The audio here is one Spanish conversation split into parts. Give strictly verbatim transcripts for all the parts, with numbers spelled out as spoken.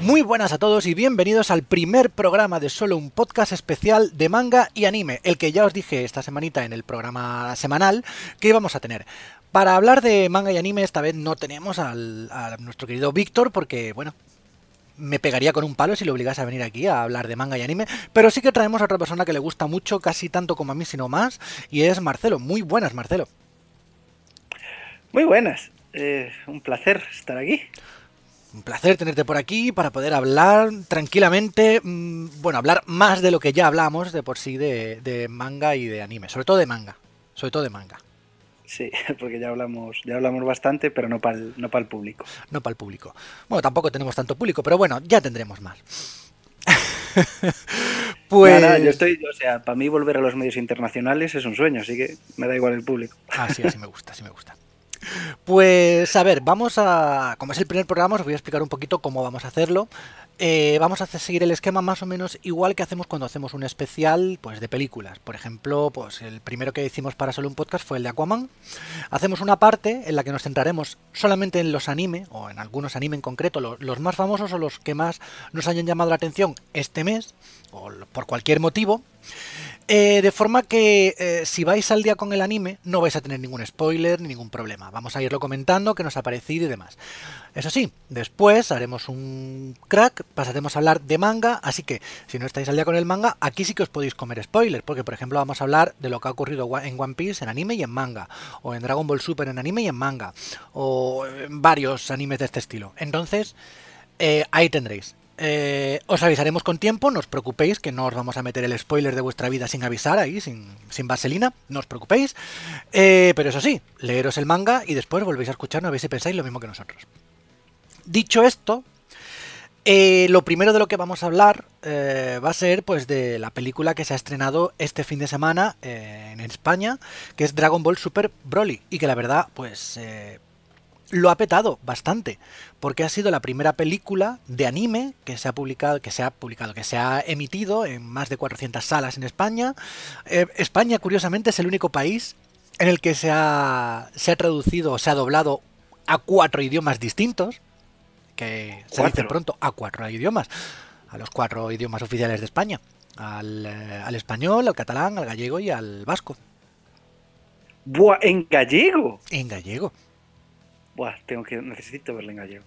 Muy buenas a todos y bienvenidos al primer programa de Solo un Podcast especial de manga y anime, el que ya os dije esta semanita en el programa semanal que íbamos a tener. Para hablar de manga y anime esta vez no tenemos al, a nuestro querido Víctor porque, bueno, me pegaría con un palo si lo obligase a venir aquí a hablar de manga y anime, pero sí que traemos a otra persona que le gusta mucho, casi tanto como a mí, sino más, y es Marcelo. Muy buenas, Marcelo. Muy buenas, eh, un placer estar aquí. Un placer tenerte por aquí para poder hablar tranquilamente, mmm, bueno, hablar más de lo que ya hablamos de por sí de, de manga y de anime, sobre todo de manga, sobre todo de manga. Sí, porque ya hablamos, ya hablamos bastante, pero no para el, no para el público. No para el público. Bueno, tampoco tenemos tanto público, pero bueno, ya tendremos más. Pues... No, no, yo estoy, o sea, para mí volver a los medios internacionales es un sueño, así que me da igual el público. Ah, sí, así me gusta, así me gusta. Pues a ver, vamos a... Como es el primer programa, os voy a explicar un poquito cómo vamos a hacerlo. Eh, vamos a seguir el esquema más o menos igual que hacemos cuando hacemos un especial pues de películas. Por ejemplo, pues el primero que hicimos para Solo un Podcast fue el de Aquaman. Hacemos una parte en la que nos centraremos solamente en los anime, o en algunos anime en concreto, los, los más famosos o los que más nos hayan llamado la atención este mes, o por cualquier motivo. Eh, de forma que eh, si vais al día con el anime no vais a tener ningún spoiler ni ningún problema. Vamos a irlo comentando, qué nos ha parecido y demás. Eso sí, después haremos un crack, pasaremos a hablar de manga, así que si no estáis al día con el manga, aquí sí que os podéis comer spoilers, porque por ejemplo vamos a hablar de lo que ha ocurrido en One Piece en anime y en manga, o en Dragon Ball Super en anime y en manga, o en varios animes de este estilo. Entonces, eh, ahí tendréis. Eh, os avisaremos con tiempo, no os preocupéis, que no os vamos a meter el spoiler de vuestra vida sin avisar ahí, sin, sin vaselina, no os preocupéis. Eh, pero eso sí, leeros el manga y después volvéis a escucharnos a ver si pensáis lo mismo que nosotros. Dicho esto, eh, lo primero de lo que vamos a hablar eh, va a ser pues de la película que se ha estrenado este fin de semana eh, en España, que es Dragon Ball Super Broly, y que la verdad pues... Eh, lo ha petado bastante, porque ha sido la primera película de anime que se ha publicado, que se ha publicado, que se ha emitido en más de cuatrocientas salas en España. Eh, España, curiosamente, es el único país en el que se ha, se ha traducido o se ha doblado a cuatro idiomas distintos, que se ¿Cuatro? dice pronto a cuatro idiomas, a los cuatro idiomas oficiales de España, al, eh, al español, al catalán, al gallego y al vasco. ¡Buah! ¿En gallego? En gallego. Buah, tengo que, necesito verlo en gallego.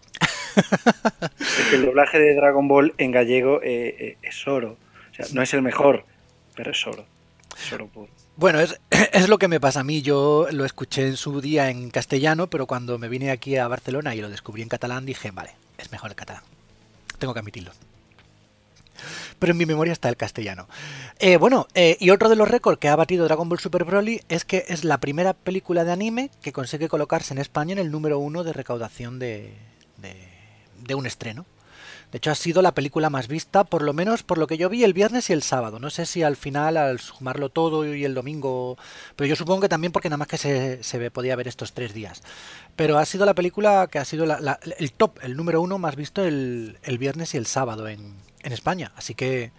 Es que el doblaje de Dragon Ball en gallego eh, eh, es oro. O sea, no es el mejor, pero es oro. Es oro puro. Bueno, es, es lo que me pasa a mí. Yo lo escuché en su día en castellano, pero cuando me vine aquí a Barcelona y lo descubrí en catalán, dije, vale, es mejor el catalán. Tengo que admitirlo. Pero en mi memoria está el castellano. Eh, bueno, eh, y otro de los récords que ha batido Dragon Ball Super Broly es que es la primera película de anime que consigue colocarse en España en el número uno de recaudación de, de, de un estreno. De hecho, ha sido la película más vista, por lo menos por lo que yo vi el viernes y el sábado. No sé si al final, al sumarlo todo y el domingo... Pero yo supongo que también porque nada más que se, se podía ver estos tres días. Pero ha sido la película que ha sido la, la, el top, el número uno más visto el, el viernes y el sábado en, en España. Así que...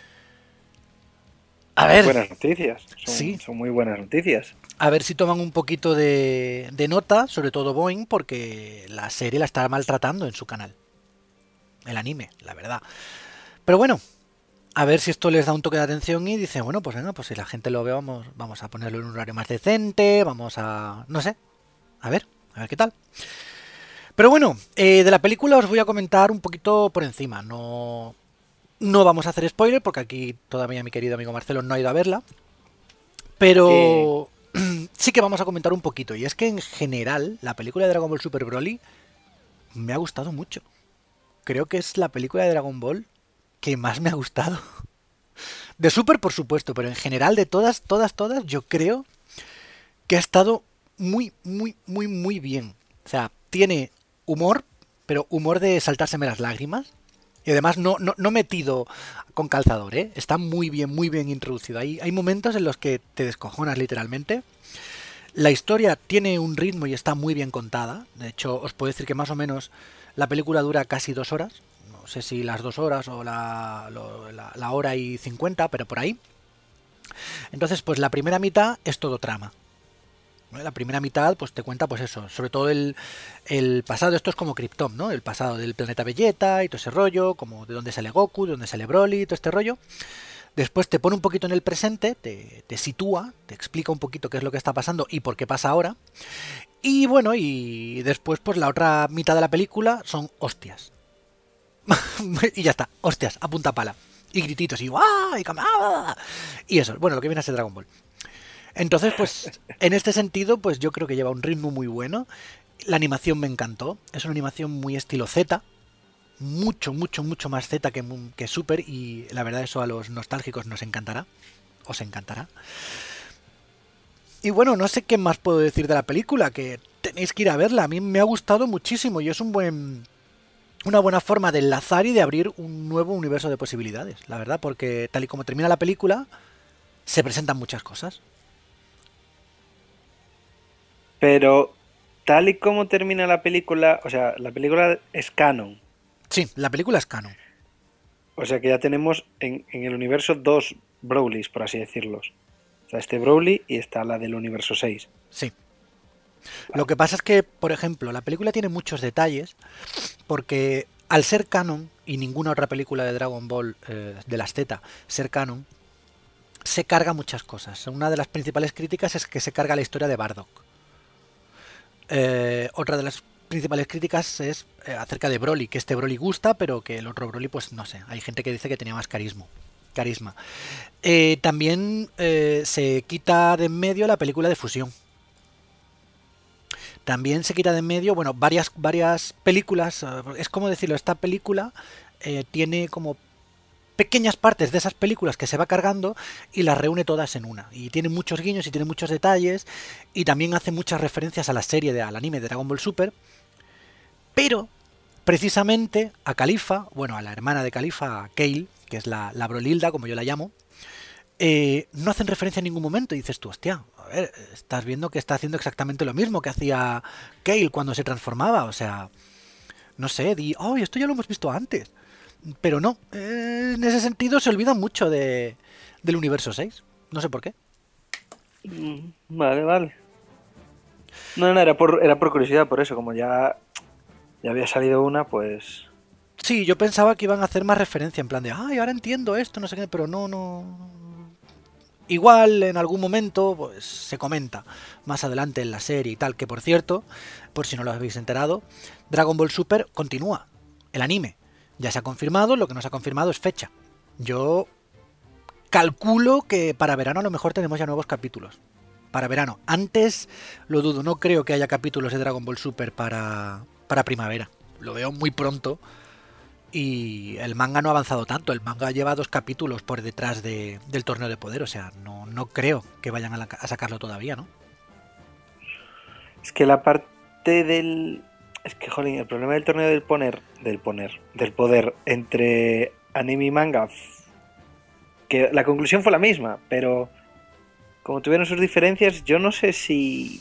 A ver... Buenas noticias. Son, sí. Son muy buenas noticias. A ver si toman un poquito de, de nota, sobre todo Boeing, porque la serie la está maltratando en su canal. El anime, la verdad. Pero bueno, a ver si esto les da un toque de atención y dicen, bueno, pues venga, pues si la gente lo ve, vamos, vamos a ponerlo en un horario más decente, vamos a... no sé, a ver, a ver qué tal. Pero bueno, eh, de la película os voy a comentar un poquito por encima. No, no vamos a hacer spoiler porque aquí todavía mi querido amigo Marcelo no ha ido a verla. Pero eh... sí que vamos a comentar un poquito. Y es que en general, la película de Dragon Ball Super Broly me ha gustado mucho. Creo que es la película de Dragon Ball que más me ha gustado. De Super, por supuesto, pero en general de todas, todas, todas, yo creo que ha estado muy, muy, muy, muy bien. O sea, tiene humor, pero humor de saltárseme las lágrimas. Y además no, no, no metido con calzador, ¿eh? Está muy bien, muy bien introducido. Hay, hay momentos en los que te descojonas literalmente. La historia tiene un ritmo y está muy bien contada. De hecho, os puedo decir que más o menos... La película dura casi dos horas, no sé si las dos horas o la, lo, la, la hora y cincuenta, pero por ahí. Entonces, pues la primera mitad es todo trama. ¿Vale? La primera mitad pues te cuenta pues eso, sobre todo el, el pasado, esto es como Krypton, ¿no? El pasado del planeta Vegeta y todo ese rollo, como de dónde sale Goku, de dónde sale Broly y todo este rollo. Después te pone un poquito en el presente, te, te sitúa, te explica un poquito qué es lo que está pasando y por qué pasa ahora. Y bueno, y después pues la otra mitad de la película son hostias. Y ya está, hostias, a punta pala. Y grititos y ¡guau! Y, ¡ah! Y eso, bueno, lo que viene a ser Dragon Ball. Entonces, pues, en este sentido, pues yo creo que lleva un ritmo muy bueno. La animación me encantó. Es una animación muy estilo Z. Mucho, mucho, mucho más Z que, que Super. Y la verdad, eso a los nostálgicos nos encantará. Os encantará. Y bueno, no sé qué más puedo decir de la película, que tenéis que ir a verla. A mí me ha gustado muchísimo y es un buen... una buena forma de enlazar y de abrir un nuevo universo de posibilidades, la verdad, porque tal y como termina la película, se presentan muchas cosas. Pero tal y como termina la película, o sea, la película es canon. Sí, la película es canon. O sea que ya tenemos en, en el universo dos Brolys, por así decirlo. Está este Broly y está la del universo seis. Sí. Lo que pasa es que, por ejemplo, la película tiene muchos detalles, porque al ser canon, y ninguna otra película de Dragon Ball eh, de las Z ser canon, se carga muchas cosas. Una de las principales críticas es que se carga la historia de Bardock. Eh, otra de las principales críticas es eh, acerca de Broly, que este Broly gusta, pero que el otro Broly, pues no sé, hay gente que dice que tenía más carisma. carisma. Eh, también eh, se quita de en medio la película de fusión. También se quita de en medio, bueno, varias, varias películas, eh, es como decirlo, esta película eh, tiene como pequeñas partes de esas películas que se va cargando y las reúne todas en una. Y tiene muchos guiños y tiene muchos detalles y también hace muchas referencias a la serie, de, al anime de Dragon Ball Super. Pero, precisamente, a Califa, bueno, a la hermana de Califa, a Kale, que es la, la Brolilda, como yo la llamo, eh, no hacen referencia en ningún momento. Y dices tú, hostia, a ver, estás viendo que está haciendo exactamente lo mismo que hacía Kale cuando se transformaba. O sea, no sé, di, oh, esto ya lo hemos visto antes. Pero no, eh, en ese sentido se olvidan mucho de, del universo seis. No sé por qué. Mm, Vale, vale. No, no, era por, era por curiosidad, por eso, como ya, ya había salido una, pues... Sí, yo pensaba que iban a hacer más referencia en plan de, ay, ahora entiendo esto, no sé qué, pero no, no... Igual en algún momento pues se comenta más adelante en la serie y tal, que por cierto, por si no lo habéis enterado, Dragon Ball Super continúa, el anime. Ya se ha confirmado, lo que no se ha confirmado es fecha. Yo calculo que para verano a lo mejor tenemos ya nuevos capítulos. Para verano. Antes lo dudo, no creo que haya capítulos de Dragon Ball Super para, para primavera. Lo veo muy pronto. Y el manga no ha avanzado tanto. El manga lleva dos capítulos por detrás de, del torneo de poder. O sea, no, no creo que vayan a, la, a sacarlo todavía, ¿no? Es que la parte del... Es que, jolín, el problema del torneo del poner... Del poner... Del poder entre anime y manga... Que la conclusión fue la misma, pero... Como tuvieron sus diferencias, yo no sé si...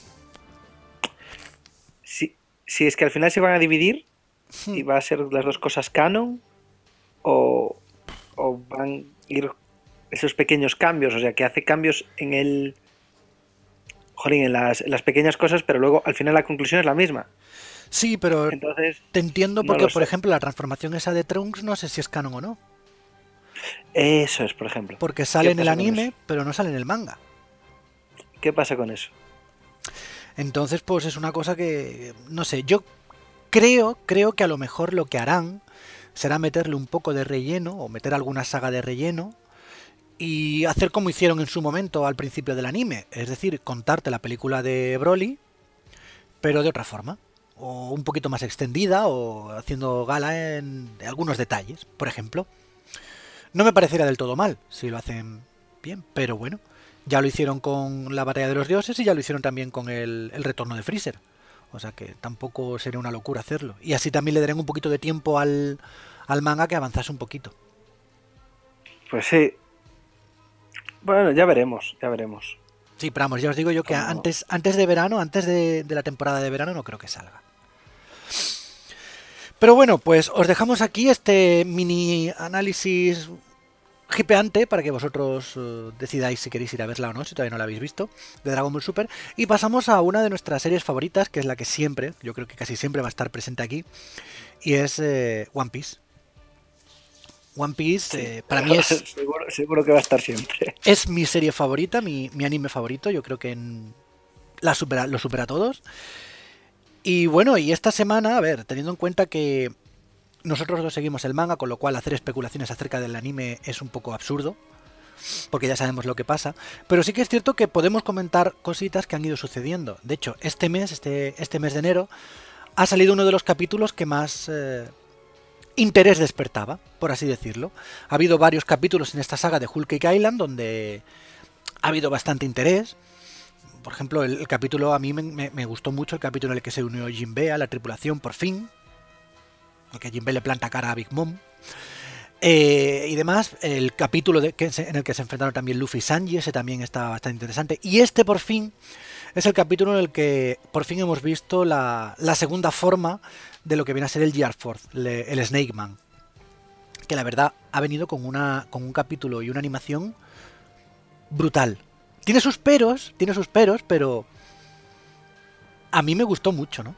Si, si es que al final se van a dividir y va a ser las dos cosas canon o, o van a ir esos pequeños cambios, o sea, que hace cambios en el... Jolín, en las, en las pequeñas cosas, pero luego al final la conclusión es la misma. Sí, pero Entonces, te entiendo no porque, lo por sé. ejemplo, la transformación esa de Trunks no sé si es canon o no. Eso es, por ejemplo. Porque sale ¿Qué en el pasa con anime, eso? pero no sale en el manga. ¿Qué pasa con eso? Entonces, pues es una cosa que, no sé, yo creo, creo que a lo mejor lo que harán será meterle un poco de relleno o meter alguna saga de relleno y hacer como hicieron en su momento al principio del anime, es decir, contarte la película de Broly, pero de otra forma, o un poquito más extendida o haciendo gala en algunos detalles, por ejemplo. No me parecería del todo mal si lo hacen bien, pero bueno, ya lo hicieron con la batalla de los dioses y ya lo hicieron también con el, el retorno de Freezer. O sea que tampoco sería una locura hacerlo. Y así también le darán un poquito de tiempo al, al manga que avanzase un poquito. Pues sí. Bueno, ya veremos, ya veremos. Sí, pero vamos, ya os digo yo que Como... antes, antes de verano, antes de, de la temporada de verano, no creo que salga. Pero bueno, pues os dejamos aquí este mini análisis hipeante para que vosotros uh, decidáis si queréis ir a verla o no, si todavía no la habéis visto, de Dragon Ball Super. Y pasamos a una de nuestras series favoritas, que es la que siempre, yo creo que casi siempre va a estar presente aquí, y es eh, One Piece. One Piece, sí. eh, para mí es... seguro, seguro que va a estar siempre. Es mi serie favorita, mi, mi anime favorito, yo creo que en la supera, lo supera a todos. Y bueno, y esta semana, a ver, teniendo en cuenta que nosotros dos seguimos el manga, con lo cual hacer especulaciones acerca del anime es un poco absurdo, porque ya sabemos lo que pasa, pero sí que es cierto que podemos comentar cositas que han ido sucediendo. De hecho, este mes, este, este mes de enero, ha salido uno de los capítulos que más eh, interés despertaba, por así decirlo. Ha habido varios capítulos en esta saga de Whole Cake Island donde ha habido bastante interés. Por ejemplo, el, el capítulo, a mí me, me, me gustó mucho el capítulo en el que se unió Jinbe a la tripulación, por fin. Que Jinbe le planta cara a Big Mom. Eh, y demás, el capítulo de, que se, en el que se enfrentaron también Luffy y Sanji, ese también está bastante interesante. Y este, por fin, es el capítulo en el que por fin hemos visto la, la segunda forma de lo que viene a ser el Gear Force, le, el Snake Man. Que la verdad ha venido con, una, con un capítulo y una animación brutal. Tiene sus peros, tiene sus peros, pero a mí me gustó mucho, ¿no?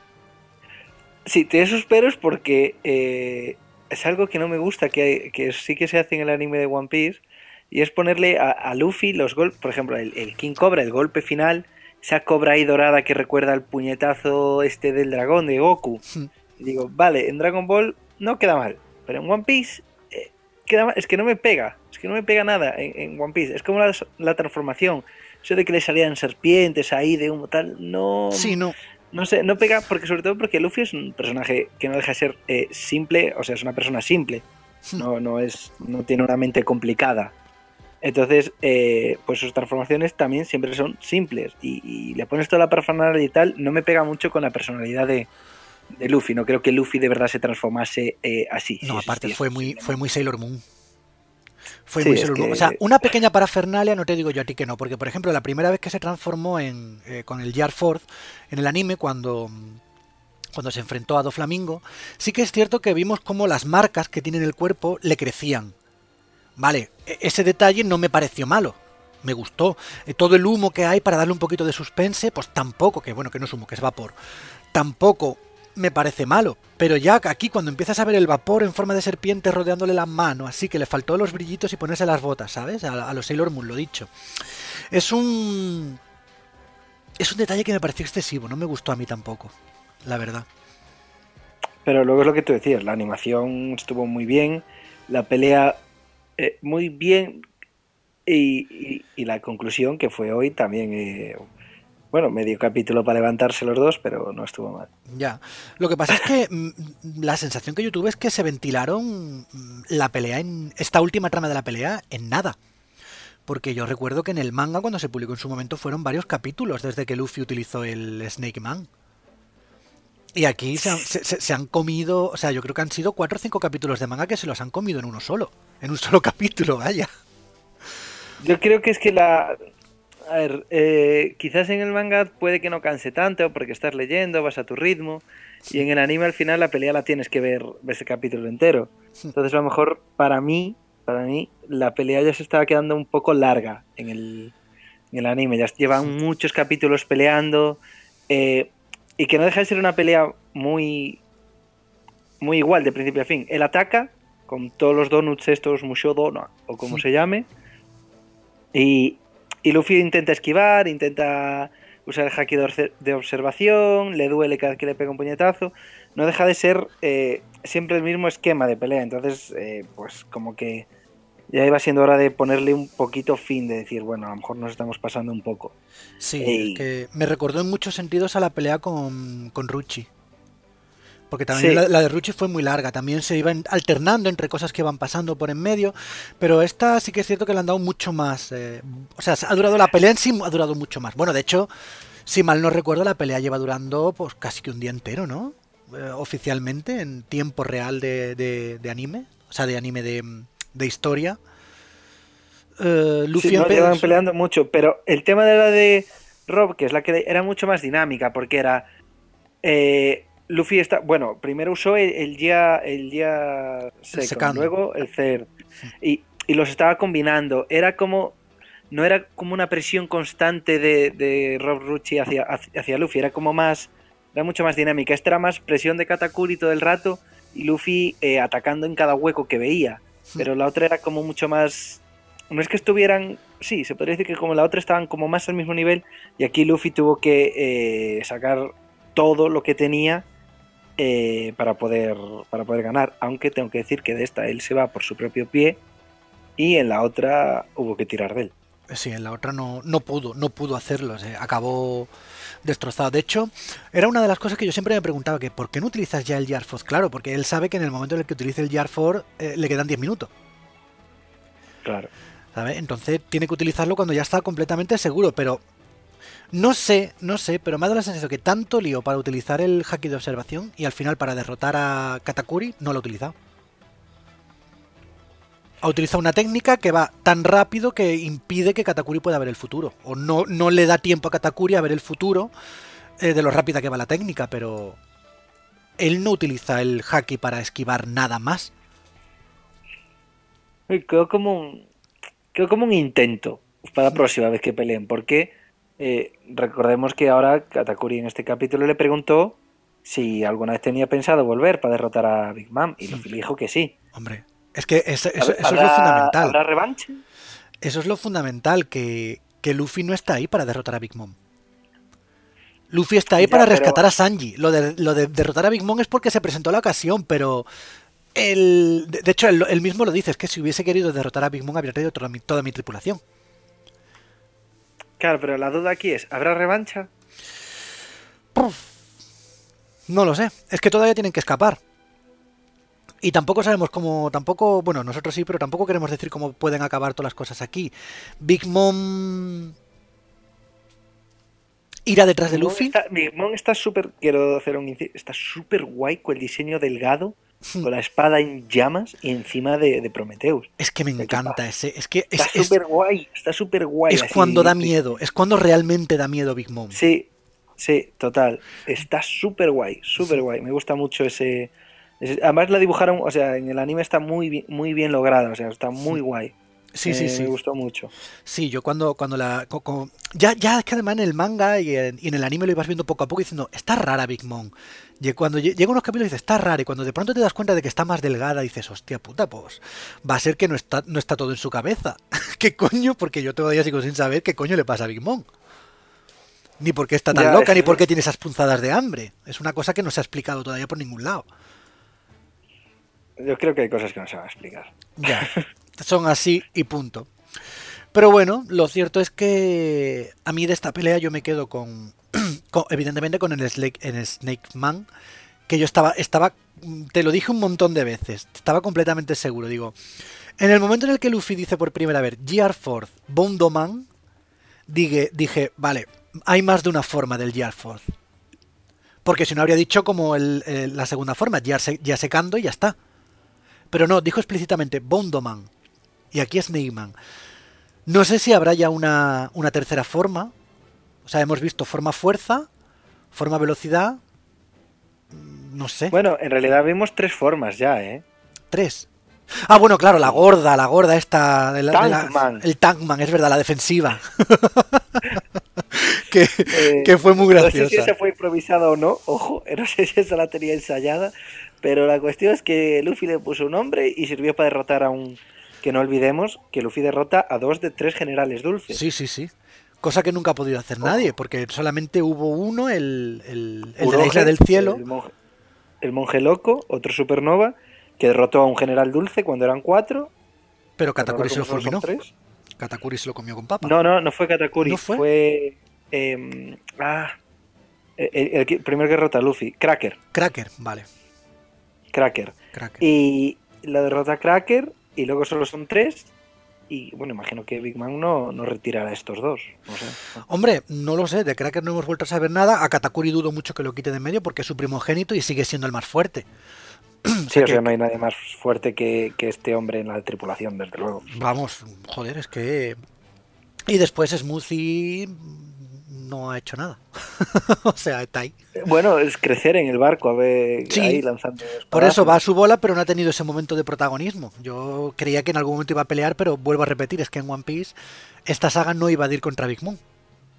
Sí, tiene sus peros porque eh, es algo que no me gusta, que, que sí que se hace en el anime de One Piece, y es ponerle a, a Luffy los golpes, por ejemplo, el, el King Cobra, el golpe final, esa cobra ahí dorada que recuerda al puñetazo este del dragón de Goku. Sí. Y digo, vale, en Dragon Ball no queda mal, pero en One Piece eh, queda mal, es que no me pega, es que no me pega nada en, en One Piece, es como la, la transformación, eso de que le salían serpientes ahí de humo tal, no... Sí, no... No sé, no pega, porque sobre todo porque Luffy es un personaje que no deja de ser eh, simple, o sea, es una persona simple, no, no, es, no tiene una mente complicada. Entonces, eh, pues sus transformaciones también siempre son simples, y, y le pones toda la parafernalia y tal, no me pega mucho con la personalidad de, de Luffy, no creo que Luffy de verdad se transformase eh, así. No, si aparte fue muy, fue muy Sailor Moon. Fue sí, muy es que... O sea, una pequeña parafernalia no te digo yo a ti que no, porque por ejemplo la primera vez que se transformó en, eh, con el Gear Force en el anime, cuando, cuando se enfrentó a Doflamingo, sí que es cierto que vimos cómo las marcas que tiene en el cuerpo le crecían. Vale, ese detalle no me pareció malo, me gustó. Eh, todo el humo que hay para darle un poquito de suspense, pues tampoco, que bueno, que no es humo, que es vapor, tampoco me parece malo, pero ya aquí cuando empiezas a ver el vapor en forma de serpiente rodeándole la mano, así que le faltó los brillitos y ponerse las botas, ¿sabes? A, a los Sailor Moon, lo dicho. Es un... Es un detalle que me pareció excesivo, no me gustó a mí tampoco, la verdad. Pero luego es lo que tú decías, la animación estuvo muy bien, la pelea eh, muy bien, y, y, y la conclusión que fue hoy también... Eh, Bueno, medio capítulo para levantarse los dos, pero no estuvo mal. Ya. Lo que pasa es que la sensación que yo tuve es que se ventilaron la pelea en esta última trama de la pelea en nada. Porque yo recuerdo que en el manga, cuando se publicó en su momento, fueron varios capítulos desde que Luffy utilizó el Snake Man. Y aquí se han, se, se han comido, o sea, yo creo que han sido cuatro o cinco capítulos de manga que se los han comido en uno solo. En un solo capítulo, vaya. Yo creo que es que la... A ver, eh, quizás en el manga puede que no canse tanto porque estás leyendo, vas a tu ritmo, y en el anime al final la pelea la tienes que ver ese capítulo entero. Entonces a lo mejor para mí, para mí la pelea ya se estaba quedando un poco larga en el, en el anime. Ya llevan muchos capítulos peleando, eh, y que no deja de ser una pelea muy, muy igual de principio a fin. Él ataca con todos los donuts estos, Mushodo, no, o como se llame, y... Y Luffy intenta esquivar, intenta usar el haki de observación, le duele cada vez que le pega un puñetazo. No deja de ser eh, siempre el mismo esquema de pelea. Entonces, eh, pues como que ya iba siendo hora de ponerle un poquito fin, de decir, bueno, a lo mejor nos estamos pasando un poco. Sí, y... es que me recordó en muchos sentidos a la pelea con, con Ruchi. Porque también sí. la, la de Ruchi fue muy larga, también se iban alternando entre cosas que iban pasando por en medio, pero esta sí que es cierto que le han dado mucho más, eh, o sea, ha durado la pelea en sí, ha durado mucho más. Bueno, de hecho, si mal no recuerdo, la pelea lleva durando pues casi que un día entero, ¿no? Eh, oficialmente, en tiempo real de, de, de anime, o sea, de anime de, de historia. Eh, Luffy sí, no, llevan peleando mucho, pero el tema de la de Rob, que es la que era mucho más dinámica, porque era... Eh, Luffy está, bueno, primero usó el, el ya el ya second, luego el third, y, y los estaba combinando. Era como... No era como una presión constante de, de Rob Rucci hacia, hacia Luffy, era como más... Era mucho más dinámica. Esta era más presión de Katakuri todo el rato y Luffy eh, atacando en cada hueco que veía. Pero la otra era como mucho más... No es que estuvieran... Sí, se podría decir que como la otra estaban como más al mismo nivel y aquí Luffy tuvo que eh, sacar todo lo que tenía eh, para, poder, para poder ganar. Aunque tengo que decir que de esta él se va por su propio pie y en la otra hubo que tirar de él. Sí, en la otra no, no pudo, no pudo hacerlo, o sea, acabó destrozado. De hecho, era una de las cosas que yo siempre me preguntaba, que ¿por qué no utilizas ya el Jar Force? Claro, porque él sabe que en el momento en el que utilice el Jar Force eh, le quedan diez minutos. Claro. ¿Sabe? Entonces tiene que utilizarlo cuando ya está completamente seguro, pero no sé, no sé, pero me ha dado la sensación que tanto lío para utilizar el haki de observación y al final para derrotar a Katakuri no lo ha utilizado. Ha utilizado una técnica que va tan rápido que impide que Katakuri pueda ver el futuro. O no, no le da tiempo a Katakuri a ver el futuro eh, de lo rápida que va la técnica, pero él no utiliza el haki para esquivar nada más. Quedó como un, quedó como un intento para la próxima vez que peleen, porque eh, recordemos que ahora Katakuri en este capítulo le preguntó si alguna vez tenía pensado volver para derrotar a Big Mom, y Luffy le dijo que sí. Hombre, es que eso, eso, eso ¿Habrá, es lo fundamental. ¿Habrá revancha? Eso es lo fundamental, que, que Luffy no está ahí para derrotar a Big Mom. Luffy está ahí Ya, para pero... rescatar a Sanji. Lo de, lo de derrotar a Big Mom es porque se presentó la ocasión, pero... El, de, de hecho, él, él mismo lo dice, es que si hubiese querido derrotar a Big Mom habría traído toda mi, toda mi tripulación. Claro, pero la duda aquí es, ¿habrá revancha? Puf, no lo sé, es que todavía tienen que escapar. Y tampoco sabemos cómo, tampoco, bueno, nosotros sí, pero tampoco queremos decir cómo pueden acabar todas las cosas aquí. Big Mom irá detrás de Luffy. Está, Big Mom está súper, quiero hacer un inciso, está súper guay con el diseño delgado, con la espada en llamas y encima de, de Prometheus. Es que me encanta ese, es que está súper guay, está súper guay. Es así, cuando da miedo, es cuando realmente da miedo Big Mom. Sí, sí, total, está súper guay, súper guay, me gusta mucho ese, ese, además la dibujaron, o sea, en el anime está muy bien, muy bien lograda, o sea, está muy guay. Sí, sí, eh, sí. Me gustó mucho. Sí, yo cuando, cuando la... Como, ya, ya es que además en el manga y en, y en el anime lo ibas viendo poco a poco diciendo, está rara Big Mom. Y cuando llega unos capítulos dices, está rara. Y cuando de pronto te das cuenta de que está más delgada, dices, hostia puta, pues va a ser que no está, no está todo en su cabeza. ¿Qué coño? Porque yo todavía sigo sin saber qué coño le pasa a Big Mom. Ni por qué está tan ya, loca, es... ni por qué tiene esas punzadas de hambre. Es una cosa que no se ha explicado todavía por ningún lado. Yo creo que hay cosas que no se van a explicar. Ya, son así y punto. Pero bueno, lo cierto es que a mí de esta pelea yo me quedo con, con evidentemente con el Snake, el Snake Man, que yo estaba, estaba, te lo dije un montón de veces, estaba completamente seguro, digo, en el momento en el que Luffy dice por primera vez Gear Force Bondo Man, dije, dije, vale, hay más de una forma del Gear Force. Porque si no habría dicho como el, el, la segunda forma, Gear, Gear Secando y ya está. Pero no, dijo explícitamente Bondo Man. Y aquí es Snake Man. No sé si habrá ya una, una tercera forma. O sea, hemos visto forma fuerza, forma velocidad. No sé. Bueno, en realidad vimos tres formas ya, ¿eh? Tres. Ah, bueno, claro, la gorda, la gorda esta. De la, Tankman. De la, el Tankman, es verdad, la defensiva. que, eh, que fue muy graciosa. No sé si esa fue improvisada o no, ojo, no sé si esa la tenía ensayada. Pero la cuestión es que Luffy le puso un nombre y sirvió para derrotar a un... Que no olvidemos que Luffy derrota a dos de tres generales dulces. Sí, sí, sí. Cosa que nunca ha podido hacer Ojo. nadie, porque solamente hubo uno, el, el, el de la Isla del Cielo. El monje, el monje loco, otro supernova, que derrotó a un general dulce cuando eran cuatro. Pero Katakuri se lo fulminó. Katakuri se lo comió con papa. No, no, no fue Katakuri. ¿No fue? Fue eh, ah, el, el, el primero que derrota a Luffy. Cracker. Cracker, vale. Cracker. Cracker. Y la derrota a Cracker, y luego solo son tres. Y bueno, imagino que Big Mom no, no retirará a estos dos. No sé. Hombre, no lo sé, de Cracker no hemos vuelto a saber nada. A Katakuri dudo mucho que lo quite de en medio porque es su primogénito y sigue siendo el más fuerte. o sea sí, o sea, que, no hay nadie más fuerte que, que este hombre en la tripulación, desde luego. Vamos, joder, es que... Y después Smoothie... no ha hecho nada. O sea, está ahí. Bueno, es crecer en el barco, a ver, Sí, ahí lanzando espadazos. por eso va a su bola, pero no ha tenido ese momento de protagonismo. Yo creía que en algún momento iba a pelear, pero vuelvo a repetir, es que en One Piece esta saga no iba a ir contra Big Mom.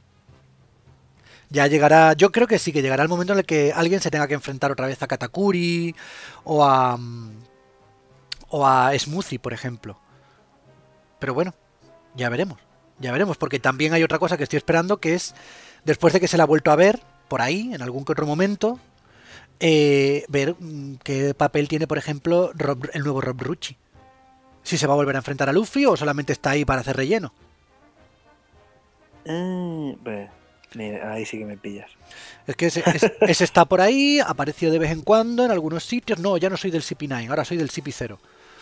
Ya llegará, yo creo que sí, que llegará el momento en el que alguien se tenga que enfrentar otra vez a Katakuri o a mm, o a Smoothie, por ejemplo. Pero bueno, ya veremos, ya veremos, porque también hay otra cosa que estoy esperando, que es, después de que se la ha vuelto a ver, por ahí, en algún que otro momento, eh, ver mm, qué papel tiene, por ejemplo, Rob- el nuevo Rob Rucci. Si se va a volver a enfrentar a Luffy o solamente está ahí para hacer relleno. Mm, ve, mira, ahí sí que me pillas. Es que ese, ese- ese está por ahí, apareció de vez en cuando en algunos sitios. No, ya no soy del C P nueve, ahora soy del C P cero.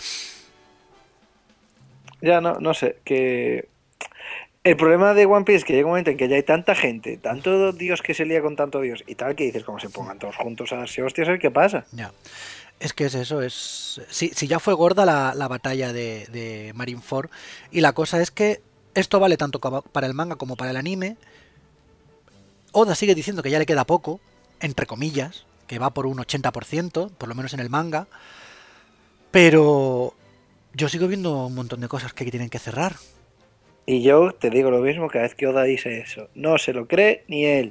Ya no, no sé, que el problema de One Piece es que llega un momento en que ya hay tanta gente, tanto dios que se lía con tanto dios y tal, que dices, como se pongan todos juntos a darse hostias, a ver qué pasa. Ya. Es que es eso, es... Si, si ya fue gorda la, la batalla de, de Marineford, y la cosa es que esto vale tanto como para el manga como para el anime. Oda sigue diciendo que ya le queda poco, entre comillas, que va por un ochenta por ciento, por lo menos en el manga, pero yo sigo viendo un montón de cosas que tienen que cerrar. Y yo te digo lo mismo cada vez que Oda dice eso. No se lo cree ni él.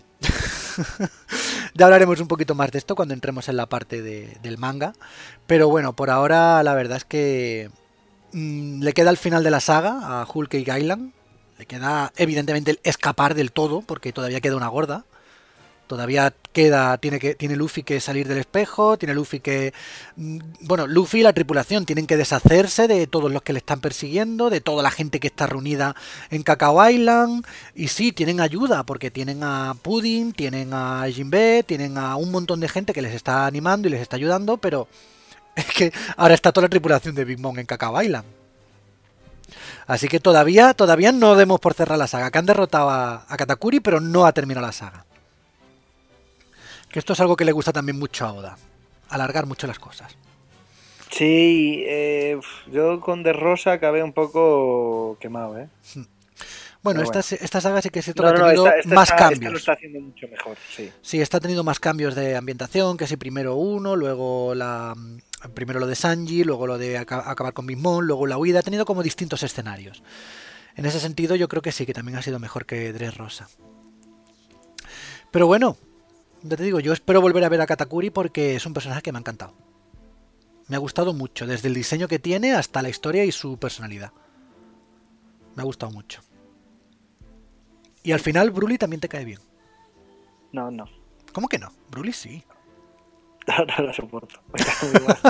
Ya hablaremos un poquito más de esto cuando entremos en la parte de- del manga. Pero bueno, por ahora la verdad es que mm, le queda el final de la saga a Whole Cake Island. Le queda evidentemente el escapar del todo, porque todavía queda una gorda. Todavía queda, tiene que, tiene Luffy que salir del espejo, tiene Luffy que, mm, bueno, Luffy y la tripulación tienen que deshacerse de todos los que le están persiguiendo, de toda la gente que está reunida en Cacao Island, y sí, tienen ayuda, porque tienen a Pudding, tienen a Jinbe, tienen a un montón de gente que les está animando y les está ayudando, pero es que ahora está toda la tripulación de Big Mom en Cacao Island. Así que todavía, todavía no demos por cerrar la saga, que han derrotado a, a Katakuri, pero no ha terminado la saga. Que esto es algo que le gusta también mucho a Oda. Alargar mucho las cosas. Sí, eh, yo con De Rosa acabé un poco quemado, ¿eh? Bueno, Pero esta, bueno. esta saga sí que es cierto No, que ha no, no, tenido esta, esta más está, esta cambios. lo está haciendo mucho mejor, sí. Sí, esta ha tenido más cambios de ambientación, que si primero uno, luego la primero lo de Sanji, luego lo de aca- acabar con Big Mom, luego la huida. Ha tenido como distintos escenarios. En ese sentido yo creo que sí, que también ha sido mejor que Dressrosa. Pero bueno, ya te digo, yo espero volver a ver a Katakuri porque es un personaje que me ha encantado. Me ha gustado mucho, desde el diseño que tiene hasta la historia y su personalidad. Me ha gustado mucho. Y al final Broly también te cae bien. No, no. ¿Cómo que no? Broly sí. No, no lo soporto. Me cae muy mal.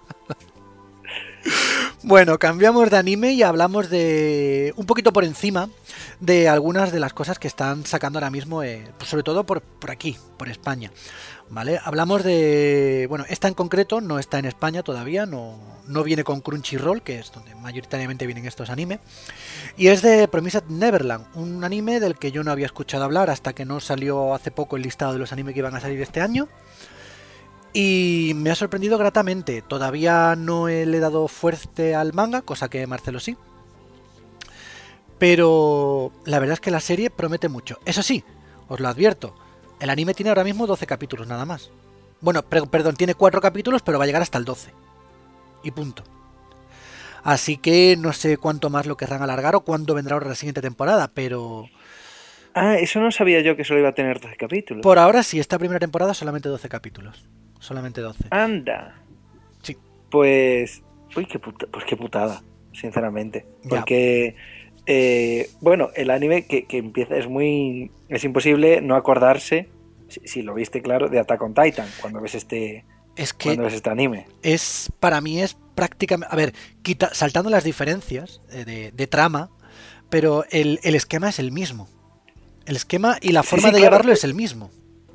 Bueno, cambiamos de anime y hablamos de un poquito por encima de algunas de las cosas que están sacando ahora mismo, eh, pues sobre todo por, por aquí, por España. ¿Vale? Hablamos de... Bueno, esta en concreto no está en España todavía, no, no viene con Crunchyroll, que es donde mayoritariamente vienen estos animes. Y es de Promised Neverland, un anime del que yo no había escuchado hablar hasta que no salió hace poco el listado de los animes que iban a salir este año. Y me ha sorprendido gratamente. Todavía no le he dado fuerte al manga, cosa que Marcelo sí. Pero la verdad es que la serie promete mucho. Eso sí, os lo advierto, el anime tiene ahora mismo doce capítulos nada más. Bueno, per- perdón, tiene cuatro capítulos, pero va a llegar hasta el doce. Y punto. Así que no sé cuánto más lo querrán alargar o cuándo vendrá ahora la siguiente temporada, pero Ah, eso no sabía yo que solo iba a tener doce capítulos. por ahora sí, esta primera temporada solamente doce capítulos. Solamente doce. Anda. Sí. Pues. Uy, qué puta, pues qué putada, sinceramente. Ya. Porque. eh, bueno, el anime que, que empieza es muy. Es imposible no acordarse, si, si lo viste claro, de Attack on Titan cuando ves este. Es que Cuando ves este anime. es, para mí es prácticamente, a ver, quita, saltando las diferencias eh, de, de trama, pero el, el esquema es el mismo. El esquema y la Sí, forma sí, de claro. llevarlo es el mismo.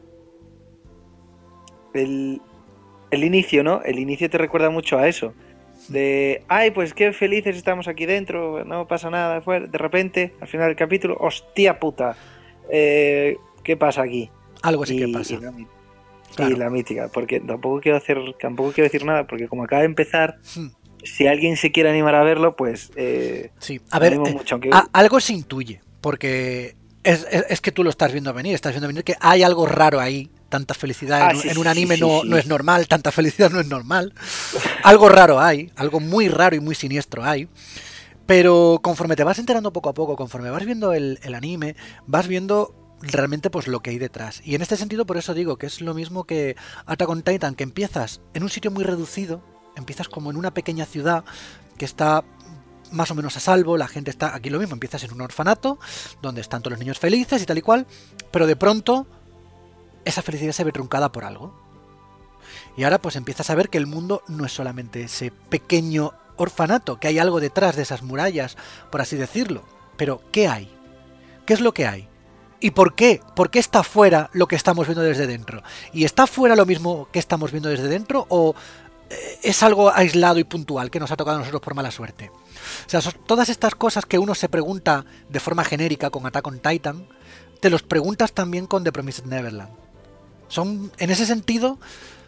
El, el inicio, ¿no? El inicio te recuerda mucho a eso. De, ay, pues qué felices estamos aquí dentro, no pasa nada. Fue, de repente, al final del capítulo, hostia puta, eh, ¿qué pasa aquí? Algo sí y, que pasa. y la, mi- Claro. y la mítica, porque tampoco quiero hacer, tampoco quiero decir nada, porque como acaba de empezar, Hmm, si alguien se quiere animar a verlo, pues eh, sí, a ver, animo eh, mucho, aunque a- algo se intuye, porque Es, es, es que tú lo estás viendo venir, estás viendo venir que hay algo raro ahí. Tanta felicidad Ah, en, sí, en sí, un anime sí, no, sí. no es normal, tanta felicidad no es normal. Algo raro hay, algo muy raro y muy siniestro hay. Pero conforme te vas enterando poco a poco, conforme vas viendo el, el anime, vas viendo realmente pues lo que hay detrás. Y en este sentido por eso digo que es lo mismo que Attack on Titan, que empiezas en un sitio muy reducido, empiezas como en una pequeña ciudad que está más o menos a salvo, la gente está aquí lo mismo, empiezas en un orfanato donde están todos los niños felices y tal y cual, pero de pronto esa felicidad se ve truncada por algo. Y ahora pues empiezas a ver que el mundo no es solamente ese pequeño orfanato, que hay algo detrás de esas murallas, por así decirlo. Pero, ¿qué hay? ¿Qué es lo que hay? ¿Y por qué? ¿Por qué está fuera lo que estamos viendo desde dentro? ¿Y está fuera lo mismo que estamos viendo desde dentro o es algo aislado y puntual que nos ha tocado a nosotros por mala suerte? O sea, son todas estas cosas que uno se pregunta de forma genérica con Attack on Titan, te los preguntas también con The Promised Neverland. Son, en ese sentido,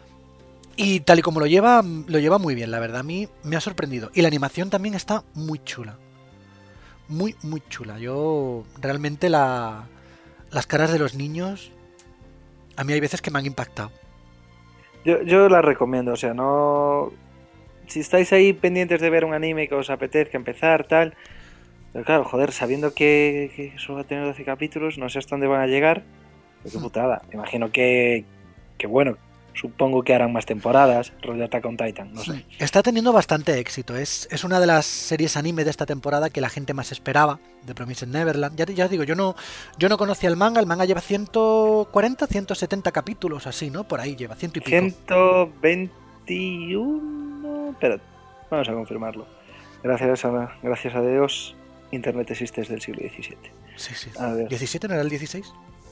y tal y como lo lleva, lo lleva muy bien, la verdad, a mí me ha sorprendido. Y la animación también está muy chula. Muy, muy chula. Yo, realmente, la, las caras de los niños, a mí hay veces que me han impactado. Yo, yo la recomiendo, o sea, no... Si estáis ahí pendientes de ver un anime que os apetezca empezar, tal... Pero claro, joder, sabiendo que, que eso va a tener doce capítulos, no sé hasta dónde van a llegar. Pero qué putada. Imagino que, que bueno, supongo que harán más temporadas, rollo Attack on Titan, no sé. Está teniendo bastante éxito. Es, es una de las series anime de esta temporada que la gente más esperaba, de Promised Neverland. Ya, ya digo, yo no, yo no conocía el manga. El manga lleva ciento cuarenta, ciento setenta capítulos, así, ¿no? Por ahí lleva, ciento y pico. ciento veintiuno... Pero vamos a confirmarlo. Gracias a, gracias a Dios, Internet existe desde el siglo diecisiete. Sí, sí. A ver. ¿diecisiete no era el dieciséis?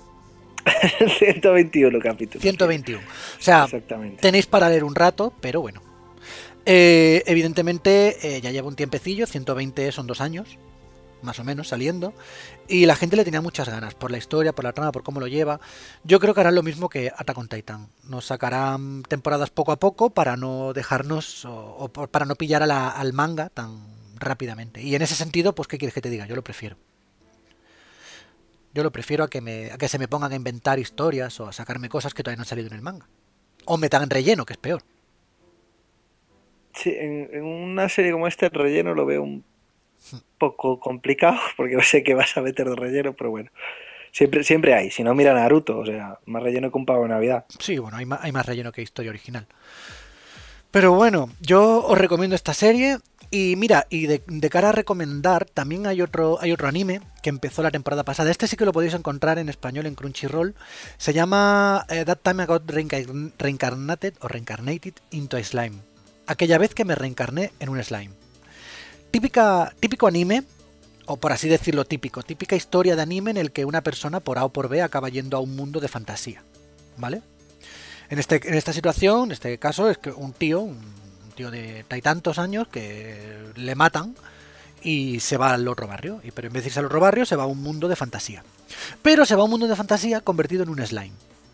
ciento veintiuno capítulos. ciento veintiuno. O sea, tenéis para leer un rato, pero bueno. Eh, evidentemente, eh, ya lleva un tiempecillo, ciento veinte son dos años, más o menos, saliendo. Y la gente le tenía muchas ganas, por la historia, por la trama, por cómo lo lleva. Yo creo que harán lo mismo que Attack on Titan. Nos sacarán temporadas poco a poco para no dejarnos, o, o para no pillar a la, al manga tan rápidamente. Y en ese sentido, pues, ¿qué quieres que te diga? Yo lo prefiero. Yo lo prefiero a que, me, a que se me pongan a inventar historias o a sacarme cosas que todavía no han salido en el manga. O me dan relleno, que es peor. Sí, en, en una serie como esta el relleno lo veo un poco complicado, porque no sé qué vas a meter de relleno, pero bueno. Siempre, siempre hay, si no mira Naruto, o sea, más relleno que un pavo de Navidad. Sí, bueno, hay más, hay más relleno que historia original. Pero bueno, yo os recomiendo esta serie. Y mira, y de, de cara a recomendar, también hay otro, hay otro anime que empezó la temporada pasada. Este sí que lo podéis encontrar en español en Crunchyroll. Se llama eh, That Time I Got Reincarn- Reincarnated o Reincarnated into a Slime. Aquella vez que me reencarné en un slime. Típica, típico anime, o por así decirlo típico, típica historia de anime en el que una persona por A o por B acaba yendo a un mundo de fantasía. ¿Vale? En, este, en esta situación, en este caso, es que un tío, un tío de tantos años que le matan y se va al otro barrio. Y pero en vez de irse al otro barrio, se va a un mundo de fantasía. Pero se va a un mundo de fantasía convertido en un slime.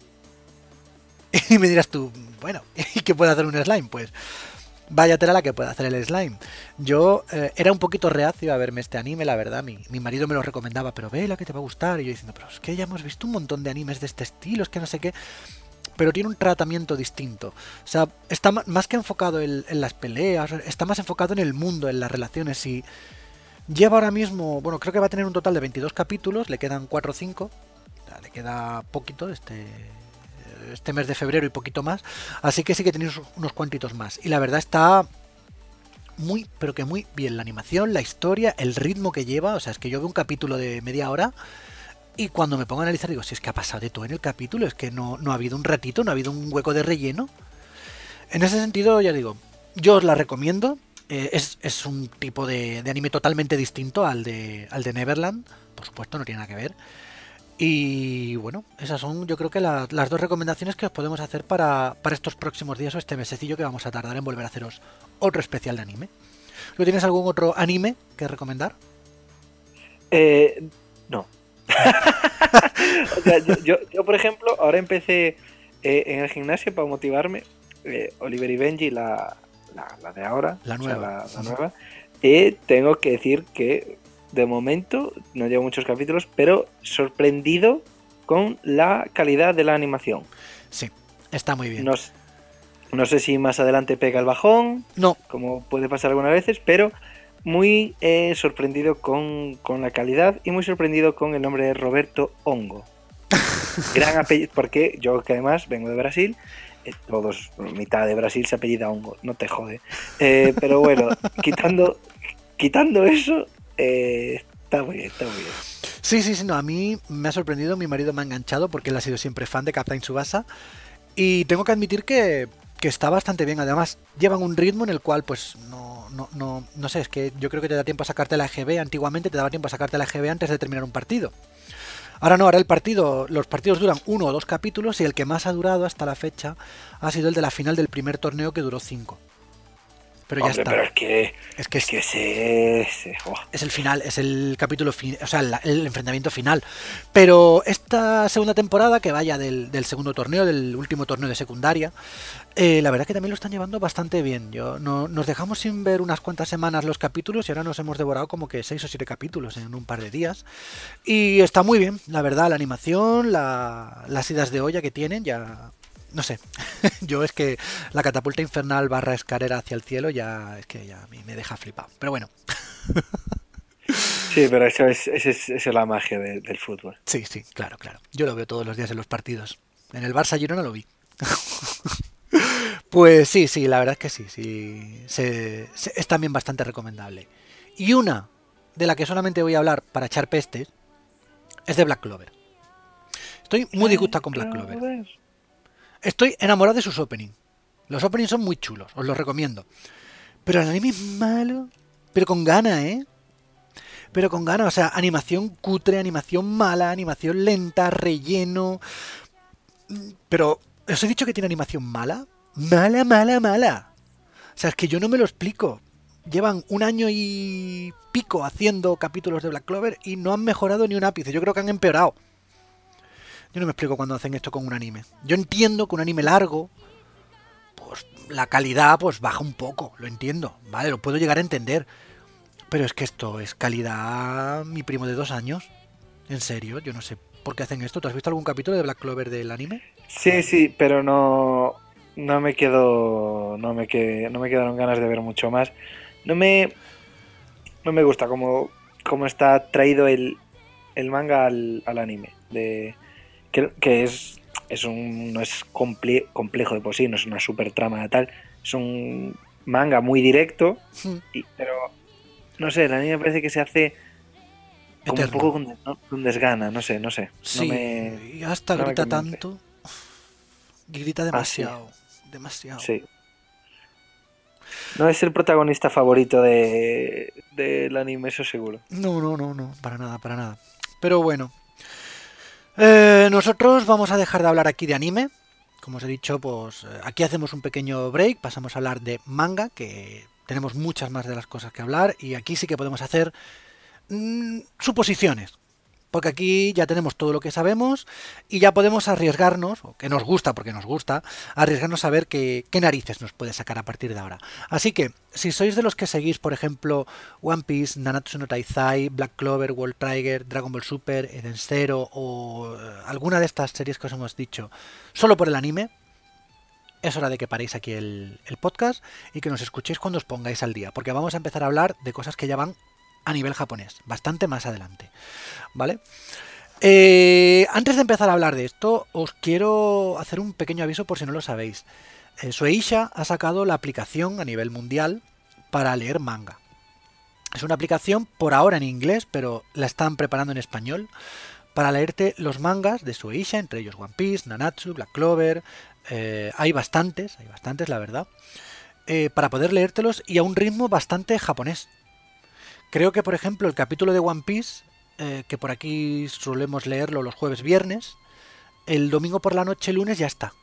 Y me dirás tú, bueno, ¿y qué puede hacer un slime? Pues vaya tela la que puede hacer el slime. Yo eh, era un poquito reacio a verme este anime, la verdad. Mi, mi marido me lo recomendaba, pero vela que te va a gustar. Y yo diciendo, pero es que ya hemos visto un montón de animes de este estilo, es que no sé qué. Pero tiene un tratamiento distinto. O sea, está más que enfocado en, en las peleas, está más enfocado en el mundo, en las relaciones. Y lleva ahora mismo, bueno, creo que va a tener un total de veintidós capítulos, le quedan cuatro o cinco. O sea, le queda poquito este, este mes de febrero y poquito más. Así que sí que tenéis unos cuantitos más. Y la verdad está muy, pero que muy bien. La animación, la historia, el ritmo que lleva. O sea, es que yo veo un capítulo de media hora. Y cuando me pongo a analizar digo, si es que ha pasado de todo en el capítulo, es que no, no ha habido un ratito, no ha habido un hueco de relleno. En ese sentido, ya digo, yo os la recomiendo. Eh, es, es un tipo de, de anime totalmente distinto al de, al de Neverland. Por supuesto, no tiene nada que ver. Y bueno, esas son yo creo que la, las dos recomendaciones que os podemos hacer para, para estos próximos días o este mesecillo que vamos a tardar en volver a haceros otro especial de anime. ¿Tú tienes algún otro anime que recomendar? Eh, no. O sea, yo, yo, yo, por ejemplo, ahora empecé eh, en el gimnasio para motivarme. Eh, Oliver y Benji, la, la, la de ahora, la nueva. O sea, la, la nueva. Y tengo que decir que de momento, no llevo muchos capítulos, pero sorprendido con la calidad de la animación. Sí, está muy bien. No, no sé si más adelante pega el bajón, no, como puede pasar algunas veces, pero muy eh, sorprendido con, con la calidad y muy sorprendido con el nombre de Roberto Hongo. Gran apellido, porque yo que además vengo de Brasil, eh, todos, mitad de Brasil se apellida Hongo, no te jode. Eh, pero bueno, quitando, quitando eso, eh, está muy bien, está muy bien. Sí, sí, sí, no, a mí me ha sorprendido, mi marido me ha enganchado porque él ha sido siempre fan de Captain Tsubasa y tengo que admitir que, que está bastante bien, además llevan un ritmo en el cual pues no, no, no, no sé, es que yo creo que te da tiempo a sacarte la E G B, antiguamente te daba tiempo a sacarte la E G B antes de terminar un partido. Ahora no, ahora el partido, los partidos duran uno o dos capítulos y el que más ha durado hasta la fecha ha sido el de la final del primer torneo que duró cinco. Pero Hombre, ya está. Pero es que es que es, que ese, ese oh. es el final, es el capítulo final, o sea, el, el enfrentamiento final. Pero esta segunda temporada, que vaya del, del segundo torneo, del último torneo de secundaria, eh, la verdad que también lo están llevando bastante bien. Yo no, nos dejamos sin ver unas cuantas semanas los capítulos y ahora nos hemos devorado como que seis o siete capítulos en un par de días. Y está muy bien, la verdad, la animación, la, las idas de olla que tienen, ya... No sé, yo es que la catapulta infernal barra escalera hacia el cielo ya es que ya me deja flipado. Pero bueno. Sí, pero eso es, eso es, eso es la magia de, del fútbol. Sí, sí, claro, claro. Yo lo veo todos los días en los partidos. En el Barça Girona lo vi. Pues sí, sí, la verdad es que sí, sí. Se, se, es también bastante recomendable. Y una de la que solamente voy a hablar para echar pestes es de Black Clover. Estoy muy disgustado con Black Clover. Estoy enamorado de sus openings. Los openings son muy chulos, os los recomiendo. Pero el anime es malo. Pero con ganas, ¿eh? Pero con ganas, o sea, animación cutre, animación mala, animación lenta, relleno. Pero, ¿os he dicho que tiene animación mala? Mala, mala, mala. O sea, es que yo no me lo explico. Llevan un año y pico haciendo capítulos de Black Clover y no han mejorado ni un ápice. Yo creo que han empeorado. Yo no me explico cuando hacen esto con un anime. Yo entiendo que un anime largo, pues la calidad pues baja un poco, lo entiendo, ¿vale? Lo puedo llegar a entender. Pero es que esto es calidad mi primo de dos años. En serio, yo no sé por qué hacen esto. ¿Tú has visto algún capítulo de Black Clover del anime? Sí, sí, pero no, no me quedo, no me qued, no me quedaron ganas de ver mucho más. No me, no me gusta cómo, cómo está traído el, el manga al, al anime. De Que, que es, es un, no es comple, complejo de por sí, no es una super trama de tal, es un manga muy directo, y, pero no sé, el anime parece que se hace como Eterno. Un poco con, ¿no? con desgana, no sé, no sé. Sí, no me, y hasta no grita tanto, grita demasiado, ah, sí. demasiado. Sí. No es el protagonista favorito de del anime, eso seguro. No, no, no, no, para nada, para nada. Pero bueno. Eh, nosotros vamos a dejar de hablar aquí de anime. Como os he dicho, pues aquí hacemos un pequeño break, pasamos a hablar de manga, que tenemos muchas más de las cosas que hablar, y aquí sí que podemos hacer mmm, suposiciones. Porque aquí ya tenemos todo lo que sabemos y ya podemos arriesgarnos, o que nos gusta, porque nos gusta, arriesgarnos a ver qué, qué narices nos puede sacar a partir de ahora. Así que, si sois de los que seguís, por ejemplo, One Piece, Nanatsu no Taizai, Black Clover, World Trigger, Dragon Ball Super, Eden Zero o eh, alguna de estas series que os hemos dicho, solo por el anime, es hora de que paréis aquí el, el podcast y que nos escuchéis cuando os pongáis al día, porque vamos a empezar a hablar de cosas que ya van a nivel japonés, bastante más adelante, ¿vale? Eh, antes de empezar a hablar de esto, os quiero hacer un pequeño aviso por si no lo sabéis. Eh, Shueisha ha sacado la aplicación a nivel mundial para leer manga. Es una aplicación por ahora en inglés, pero la están preparando en español para leerte los mangas de Shueisha, entre ellos One Piece, Nanatsu, Black Clover. Eh, hay bastantes, hay bastantes, la verdad, eh, para poder leértelos y a un ritmo bastante japonés. Creo que, por ejemplo, el capítulo de One Piece, eh, que por aquí solemos leerlo los jueves, viernes, el domingo por la noche, lunes, ya está.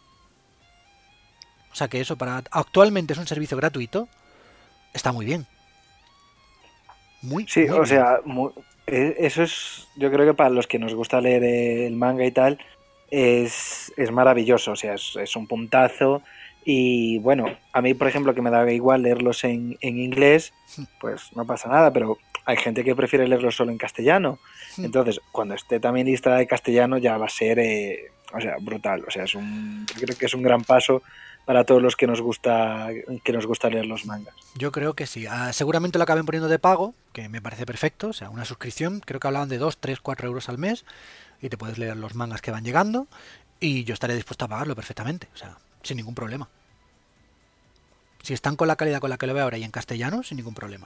O sea que eso para actualmente es un servicio gratuito, está muy bien. Muy, sí, muy o bien. sea, muy, eso es, yo creo que para los que nos gusta leer el manga y tal, es, es maravilloso. O sea, es, es un puntazo Y bueno, a mí, por ejemplo, que me da igual leerlos en, en inglés, pues no pasa nada, pero hay gente que prefiere leerlos solo en castellano. Entonces, cuando esté también lista de castellano, ya va a ser, eh, o sea, brutal. O sea, es un, yo creo que es un gran paso para todos los que nos gusta que nos gusta leer los mangas. Yo creo que sí. Ah, seguramente lo acaben poniendo de pago, que me parece perfecto. O sea, una suscripción. Creo que hablaban de dos, tres, cuatro euros al mes y te puedes leer los mangas que van llegando. Y yo estaré dispuesto a pagarlo perfectamente. O sea, sin ningún problema. Si están con la calidad con la que lo veo ahora y en castellano, sin ningún problema.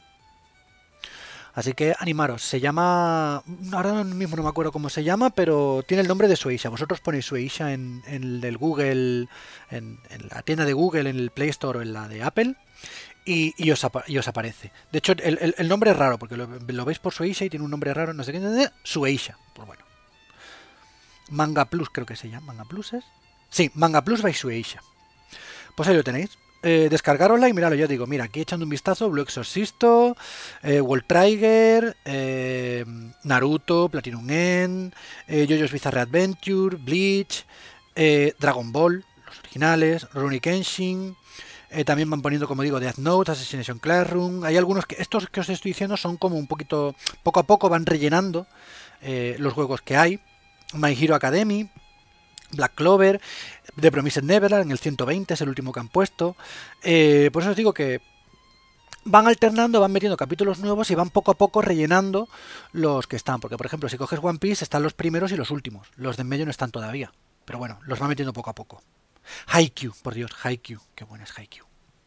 Así que animaros. Se llama... Ahora mismo no me acuerdo cómo se llama, pero tiene el nombre de Shueisha. Vosotros ponéis Shueisha en, en el Google, en, en la tienda de Google, en el Play Store o en la de Apple, y, y, os, apa y os aparece. De hecho, el, el, el nombre es raro, porque lo, lo veis por Shueisha y tiene un nombre raro, no sé qué, Shueisha. Pues bueno. Manga Plus creo que se llama. ¿Manga Plus es? Sí, Manga Plus by Shueisha. Pues ahí lo tenéis. Eh, descargarosla y mirarlo, yo digo, mira, aquí echando un vistazo, Blue Exorcisto, eh, World Trigger, eh, Naruto, Platinum End, eh, JoJo's Bizarre Adventure, Bleach, eh, Dragon Ball, los originales, Rurouni Kenshin, eh, también van poniendo, como digo, Death Note, Assassination Classroom, hay algunos que, estos que os estoy diciendo son como un poquito, poco a poco van rellenando eh, los juegos que hay, My Hero Academy, Black Clover, The Promised Neverland en el ciento veinte es el último que han puesto. Eh, por eso os digo que van alternando, van metiendo capítulos nuevos y van poco a poco rellenando los que están. Porque, por ejemplo, si coges One Piece están los primeros y los últimos. Los de en medio no están todavía. Pero bueno, los van metiendo poco a poco. Haikyuu, por Dios, Haikyuu. Qué bueno es Haikyuu.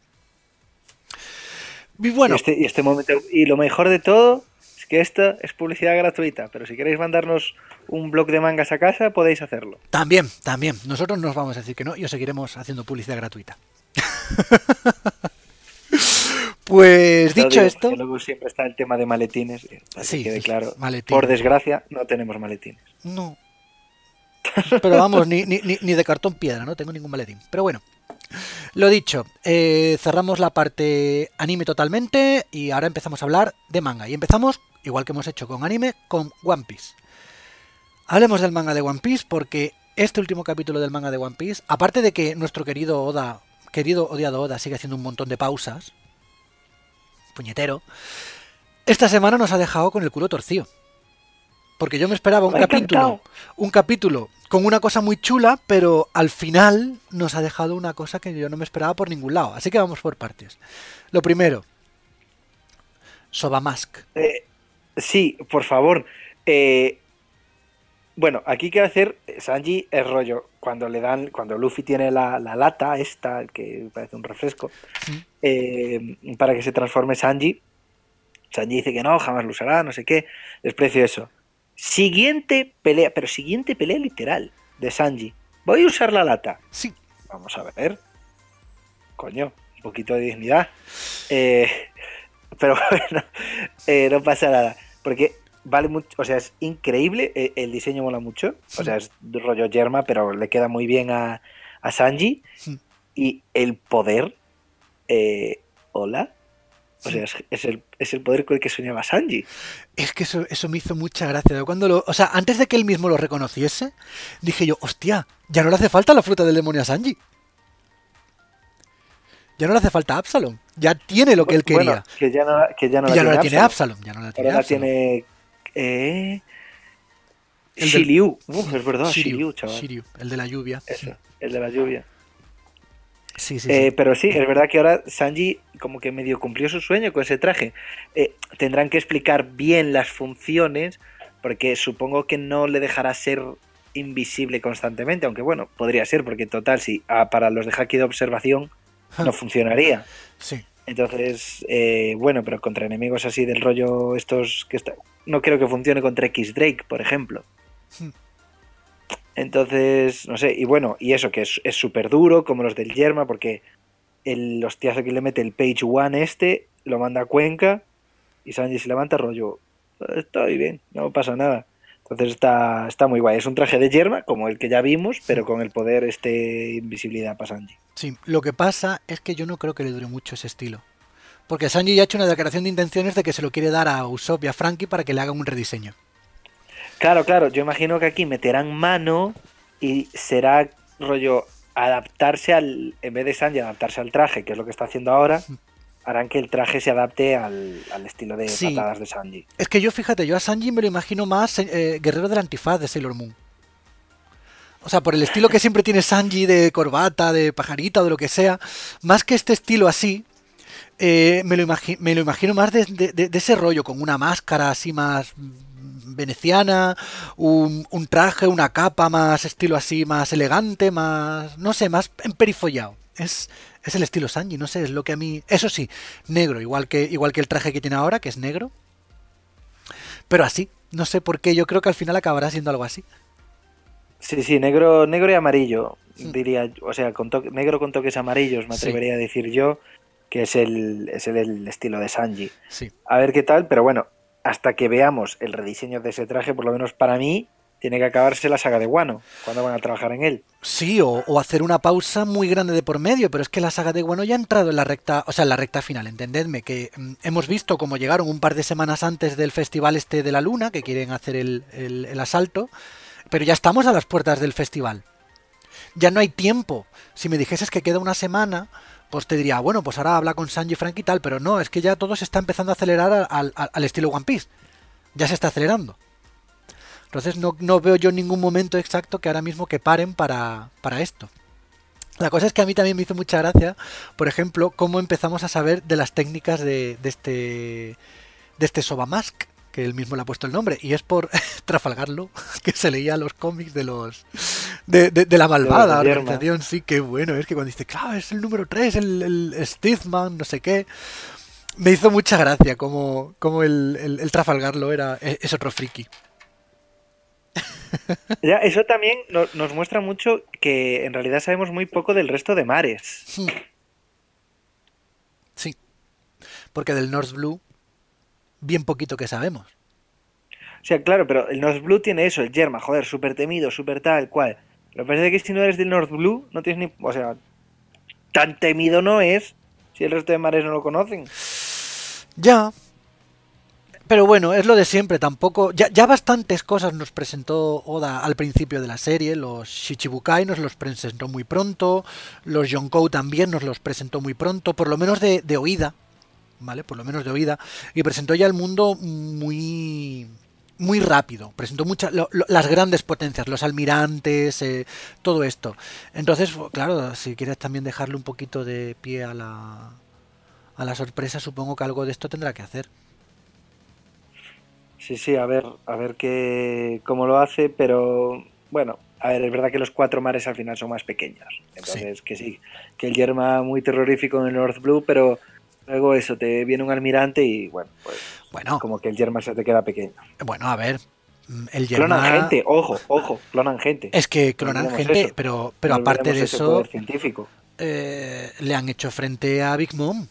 Y bueno. Y este, y este momento, y lo mejor de todo es que esto es publicidad gratuita, pero si queréis mandarnos un blog de mangas a casa, podéis hacerlo. También, también. Nosotros nos vamos a decir que no y os seguiremos haciendo publicidad gratuita. Pues Pero dicho digo, esto... luego siempre está el tema de maletines. Sí, quede sí, claro. maletines. Por desgracia, no tenemos maletines. No. Pero vamos, ni, ni, ni de cartón piedra, no tengo ningún maletín. Pero bueno, lo dicho, eh, cerramos la parte anime totalmente y ahora empezamos a hablar de manga. Y empezamos, igual que hemos hecho con anime, con One Piece. Hablemos del manga de One Piece porque este último capítulo del manga de One Piece, aparte de que nuestro querido Oda, querido odiado Oda, sigue haciendo un montón de pausas, puñetero, esta semana nos ha dejado con el culo torcido. Porque yo me esperaba un Me ha capítulo, encantado. un capítulo con una cosa muy chula, pero al final nos ha dejado una cosa que yo no me esperaba por ningún lado. Así que vamos por partes. Lo primero, Soba Mask. Eh, sí, por favor. Eh, bueno, aquí quiero hacer Sanji el rollo. Cuando le dan, cuando Luffy tiene la, la lata, esta, que parece un refresco, ¿Mm? eh, para que se transforme Sanji. Sanji dice que no, jamás lo usará, no sé qué. Desprecio eso. Siguiente pelea, pero siguiente pelea literal de Sanji. Voy a usar la lata. Sí. Vamos a ver. Coño, un poquito de dignidad. Eh, pero bueno, eh, no pasa nada. Porque vale mucho, o sea, es increíble. Eh, el diseño mola mucho. O sea, es rollo yerma, pero le queda muy bien a, a Sanji. Sí. Y el poder. Eh, Hola. O sea, es, es, el, es el poder con el que soñaba Sanji. Es que eso, eso me hizo mucha gracia. Cuando lo, o sea, antes de que él mismo lo reconociese, dije yo, hostia, ya no le hace falta la fruta del demonio a Sanji. Ya no le hace falta a Absalom. Ya tiene lo que él quería. Bueno, que ya no, que ya no, y la, ya no tiene la tiene Absalom. Ya no la tiene Ahora la Absalom. tiene... Eh... El Shiryu. Del... Uf, es verdad, Shiryu, Shiryu, chaval. Shiryu, el de la lluvia. Eso, el de la lluvia. Sí, sí, eh, sí. Pero sí, es verdad que ahora Sanji como que medio cumplió su sueño con ese traje. Eh, tendrán que explicar bien las funciones, porque supongo que no le dejará ser invisible constantemente, aunque bueno, podría ser, porque en total, si ah, para los de haki de observación no funcionaría. Sí. Entonces, eh, bueno, pero contra enemigos así del rollo estos que está... no creo que funcione contra X Drake, por ejemplo. Hmm. Entonces, no sé, y bueno, y eso que es súper duro, como los del Yerma, porque el hostiazo que le mete el Page One este, lo manda a Cuenca, y Sanji se levanta rollo, estoy bien, no pasa nada. Entonces está, está muy guay, es un traje de Yerma, como el que ya vimos, pero con el poder este invisibilidad para Sanji. Sí, lo que pasa es que yo no creo que le dure mucho ese estilo. Porque Sanji ya ha hecho una declaración de intenciones de que se lo quiere dar a Usopp y a Frankie para que le hagan un rediseño. Claro, claro, yo imagino que aquí meterán mano y será rollo adaptarse al, en vez de Sanji adaptarse al traje, que es lo que está haciendo ahora, harán que el traje se adapte al, al estilo de Sí. patadas de Sanji. Es que yo, fíjate, yo a Sanji me lo imagino más eh, guerrero del antifaz de Sailor Moon. O sea, por el estilo que siempre tiene Sanji de corbata, de pajarita o de lo que sea, más que este estilo así, eh, me, lo imagi me lo imagino más de, de, de, de ese rollo, con una máscara así más veneciana, un, un traje, una capa más estilo así, más elegante, más, no sé, más emperifollado. Es, es el estilo Sanji, no sé, es lo que a mí... Eso sí, negro, igual que, igual que el traje que tiene ahora, que es negro. Pero así, no sé por qué, yo creo que al final acabará siendo algo así. Sí, sí, negro, negro y amarillo, diría, o sea, con negro con toques amarillos, me atrevería sí. a decir yo, que es el, es el, el estilo de Sanji. Sí. A ver qué tal, pero bueno, hasta que veamos el rediseño de ese traje, por lo menos para mí, tiene que acabarse la saga de Wano, cuando van a trabajar en él. Sí, o, o hacer una pausa muy grande de por medio, pero es que la saga de Wano ya ha entrado en la recta, o sea, en la recta final, entendedme, que mm, hemos visto cómo llegaron un par de semanas antes del festival este de la luna, que quieren hacer el, el, el asalto, pero ya estamos a las puertas del festival. Ya no hay tiempo. Si me dijeses que queda una semana, pues te diría, bueno, pues ahora habla con Sanji, Frank y tal, pero no, es que ya todo se está empezando a acelerar al, al, al estilo One Piece. Ya se está acelerando. Entonces no, no veo yo ningún momento exacto que ahora mismo que paren para, para esto. La cosa es que a mí también me hizo mucha gracia, por ejemplo, cómo empezamos a saber de las técnicas de, de este de este Soba Mask, que él mismo le ha puesto el nombre, y es por Trafalgar Law, que se leía los cómics de los de, de, de la malvada de organización. Sí, qué bueno, es que cuando dice, claro, es el número tres, el, el Stiffman, no sé qué, me hizo mucha gracia como, como el, el, el Trafalgar Law era, es, es otro friki. Ya, eso también no, nos muestra mucho que en realidad sabemos muy poco del resto de mares. Sí, porque del North Blue bien poquito que sabemos. O sea, claro, pero el North Blue tiene eso, el Yerma, joder, súper temido, súper tal cual. Pero parece que si no eres del North Blue, no tienes ni... O sea, tan temido no es si el resto de mares no lo conocen. Ya. Pero bueno, es lo de siempre, tampoco... Ya, ya bastantes cosas nos presentó Oda al principio de la serie, los Shichibukai nos los presentó muy pronto, los Yonkou también nos los presentó muy pronto, por lo menos de, de oída, ¿vale? Por lo menos de oída, y presentó ya el mundo muy... muy rápido, presentó muchas lo, lo, las grandes potencias, los almirantes, eh, todo esto. Entonces, claro, si quieres también dejarle un poquito de pie a la, a la sorpresa, supongo que algo de esto tendrá que hacer. Sí, sí, a ver, a ver qué, cómo lo hace, pero bueno, a ver, es verdad que los cuatro mares al final son más pequeños. Entonces, sí. que sí, que el Yerma muy terrorífico en el North Blue, pero luego eso, te viene un almirante y bueno, pues bueno, como que el Yerma se te queda pequeño. Bueno, a ver, el Yerma... Clonan gente, ojo, ojo, clonan gente. Es que clonan no gente, eso. pero, pero no aparte de eso, científico. Eh, le han hecho frente a Big Mom.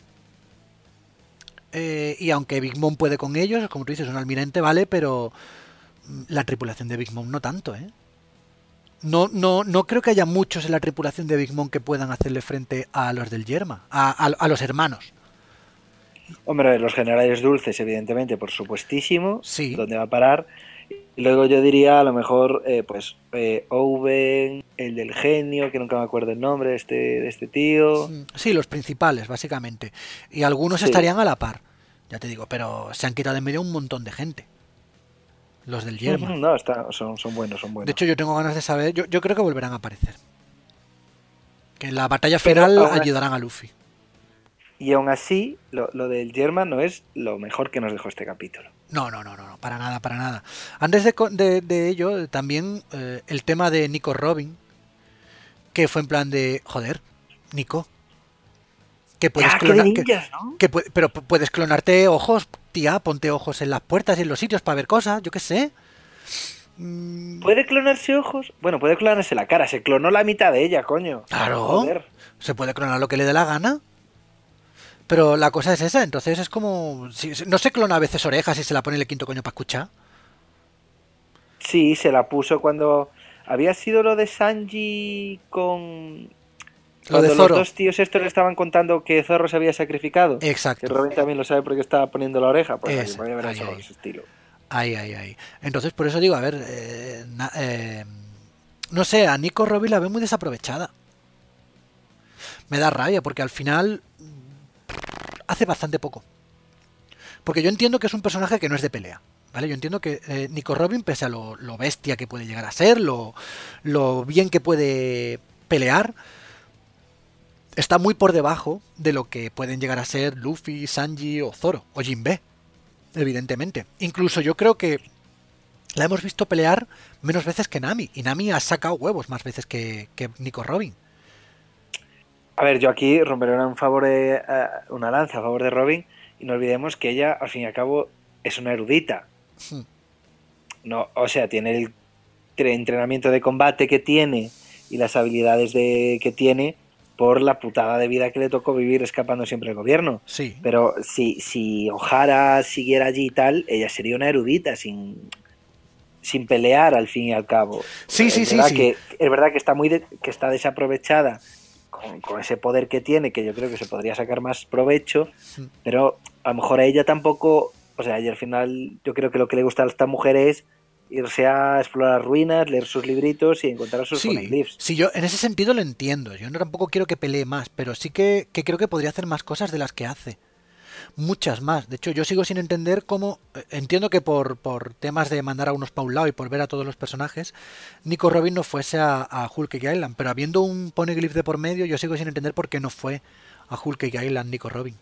Eh, y aunque Big Mom puede con ellos, como tú dices, un almirante, vale, pero la tripulación de Big Mom no tanto, ¿eh? No, no, no creo que haya muchos en la tripulación de Big Mom que puedan hacerle frente a los del Yerma, a, a, a los hermanos. Hombre, los generales dulces, evidentemente, por supuestísimo, sí. ¿Dónde va a parar? Y luego yo diría, a lo mejor, eh, pues, eh, Owen, el del genio, que nunca me acuerdo el nombre de este, de este tío. Sí, los principales, básicamente. Y algunos sí. estarían a la par, ya te digo, pero se han quitado en medio un montón de gente. Los del Yerma. No, está, son, son buenos, son buenos. De hecho, yo tengo ganas de saber, yo, yo creo que volverán a aparecer. Que en la batalla final pero, ayudarán a Luffy. Y aún así, lo, lo del Yerma no es lo mejor que nos dejó este capítulo. No, no, no, no, para nada, para nada. Antes de, de, de ello, también eh, el tema de Nico Robin, que fue en plan de, joder, Nico, que puedes ya, clonar, ninjas, que, ¿no? que, pero puedes clonarte ojos, tía, ponte ojos en las puertas y en los sitios para ver cosas, yo qué sé. Mm. ¿Puede clonarse ojos? Bueno, puede clonarse la cara, se clonó la mitad de ella, coño. Claro, joder. Se puede clonar lo que le dé la gana. Pero la cosa es esa, entonces es como... Si, ¿no se clona a veces orejas y se la pone el quinto coño para escuchar? Sí, se la puso cuando... Había sido lo de Sanji con... Lo de Zoro. Zoro. Los dos tíos estos le estaban contando que Zorro se había sacrificado. Exacto. Que Robin también lo sabe porque estaba poniendo la oreja. Pues es, ahí, podría haber ahí, hecho ahí. ese estilo. Ahí, ahí, ahí. Entonces por eso digo, a ver... Eh, na, eh, no sé, a Nico Robin la veo muy desaprovechada. me da rabia, porque al final hace bastante poco. Porque yo entiendo que es un personaje que no es de pelea, ¿vale? Yo entiendo que eh, Nico Robin, pese a lo, lo bestia que puede llegar a ser, lo, lo bien que puede pelear, está muy por debajo de lo que pueden llegar a ser Luffy, Sanji o Zoro, o Jinbe, evidentemente. Incluso yo creo que la hemos visto pelear menos veces que Nami, y Nami ha sacado huevos más veces que, que Nico Robin. A ver, yo aquí romperé un favor de, uh, una lanza a favor de Robin, y no olvidemos que ella, al fin y al cabo, es una erudita. Hmm. No, o sea, tiene el entrenamiento de combate que tiene y las habilidades de, que tiene por la putada de vida que le tocó vivir escapando siempre del gobierno. Sí. Pero si, si Ohara siguiera allí y tal, ella sería una erudita sin, sin pelear al fin y al cabo. Sí, sí, es sí, verdad sí. Que, es verdad que está muy de, que está desaprovechada con, con ese poder que tiene, que yo creo que se podría sacar más provecho, sí. Pero a lo mejor a ella tampoco, o sea, ella al final yo creo que lo que le gusta a esta mujer es irse a explorar ruinas, leer sus libritos y encontrar sus sí, phoneglyphs. Sí, yo en ese sentido lo entiendo. Yo no tampoco quiero que pelee más, pero sí que, que creo que podría hacer más cosas de las que hace. Muchas más. De hecho, yo sigo sin entender cómo... Entiendo que por, por temas de mandar a unos para un lado y por ver a todos los personajes, Nico Robin no fuese a, a Whole Cake Island. Pero habiendo un poneglyph de por medio, yo sigo sin entender por qué no fue a Whole Cake Island Nico Robin.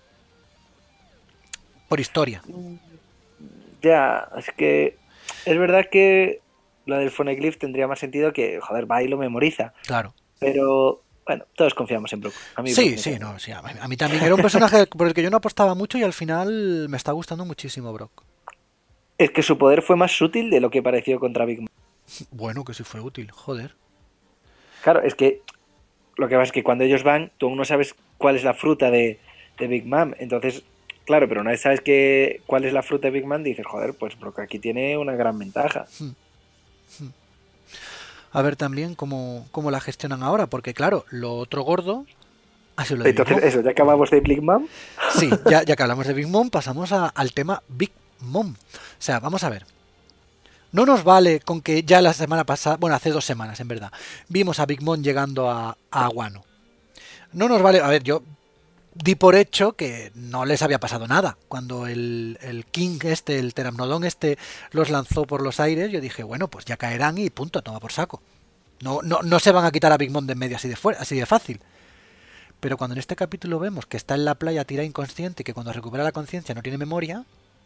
Por historia. Ya, es que... Es verdad que la del phoneglyph tendría más sentido que, joder, va y lo memoriza. Claro. Pero... Bueno, todos confiamos en Brook. A mí sí, Brook sí, no, sí, a mí, a mí también era un personaje por el que yo no apostaba mucho y al final me está gustando muchísimo Brock. Es que su poder fue más útil de lo que pareció contra Big Mom. Bueno, que sí fue útil, joder. Claro, es que lo que pasa es que cuando ellos van, tú aún no sabes cuál es la fruta de, de Big Mom. Entonces, claro, pero una vez sabes que, cuál es la fruta de Big Mom, dices, joder, pues Brock aquí tiene una gran ventaja. Hmm. Hmm. A ver también cómo, cómo la gestionan ahora, porque claro, lo otro gordo ha sido lo de Entonces, Big Mom. eso, ya acabamos de Big Mom. Sí, ya, ya que hablamos de Big Mom, pasamos a, al tema Big Mom. O sea, vamos a ver. No nos vale con que ya la semana pasada, bueno, hace dos semanas en verdad, vimos a Big Mom llegando a, a Wano. No nos vale, a ver, yo di por hecho que no les había pasado nada. Cuando el, el King este, el Pteranodon este, los lanzó por los aires, yo dije, bueno, pues ya caerán y punto, toma por saco. No, no, no se van a quitar a Big Mom de en medio así de, fuera, así de fácil. Pero cuando en este capítulo vemos que está en la playa tirada inconsciente y que cuando recupera la conciencia no tiene memoria...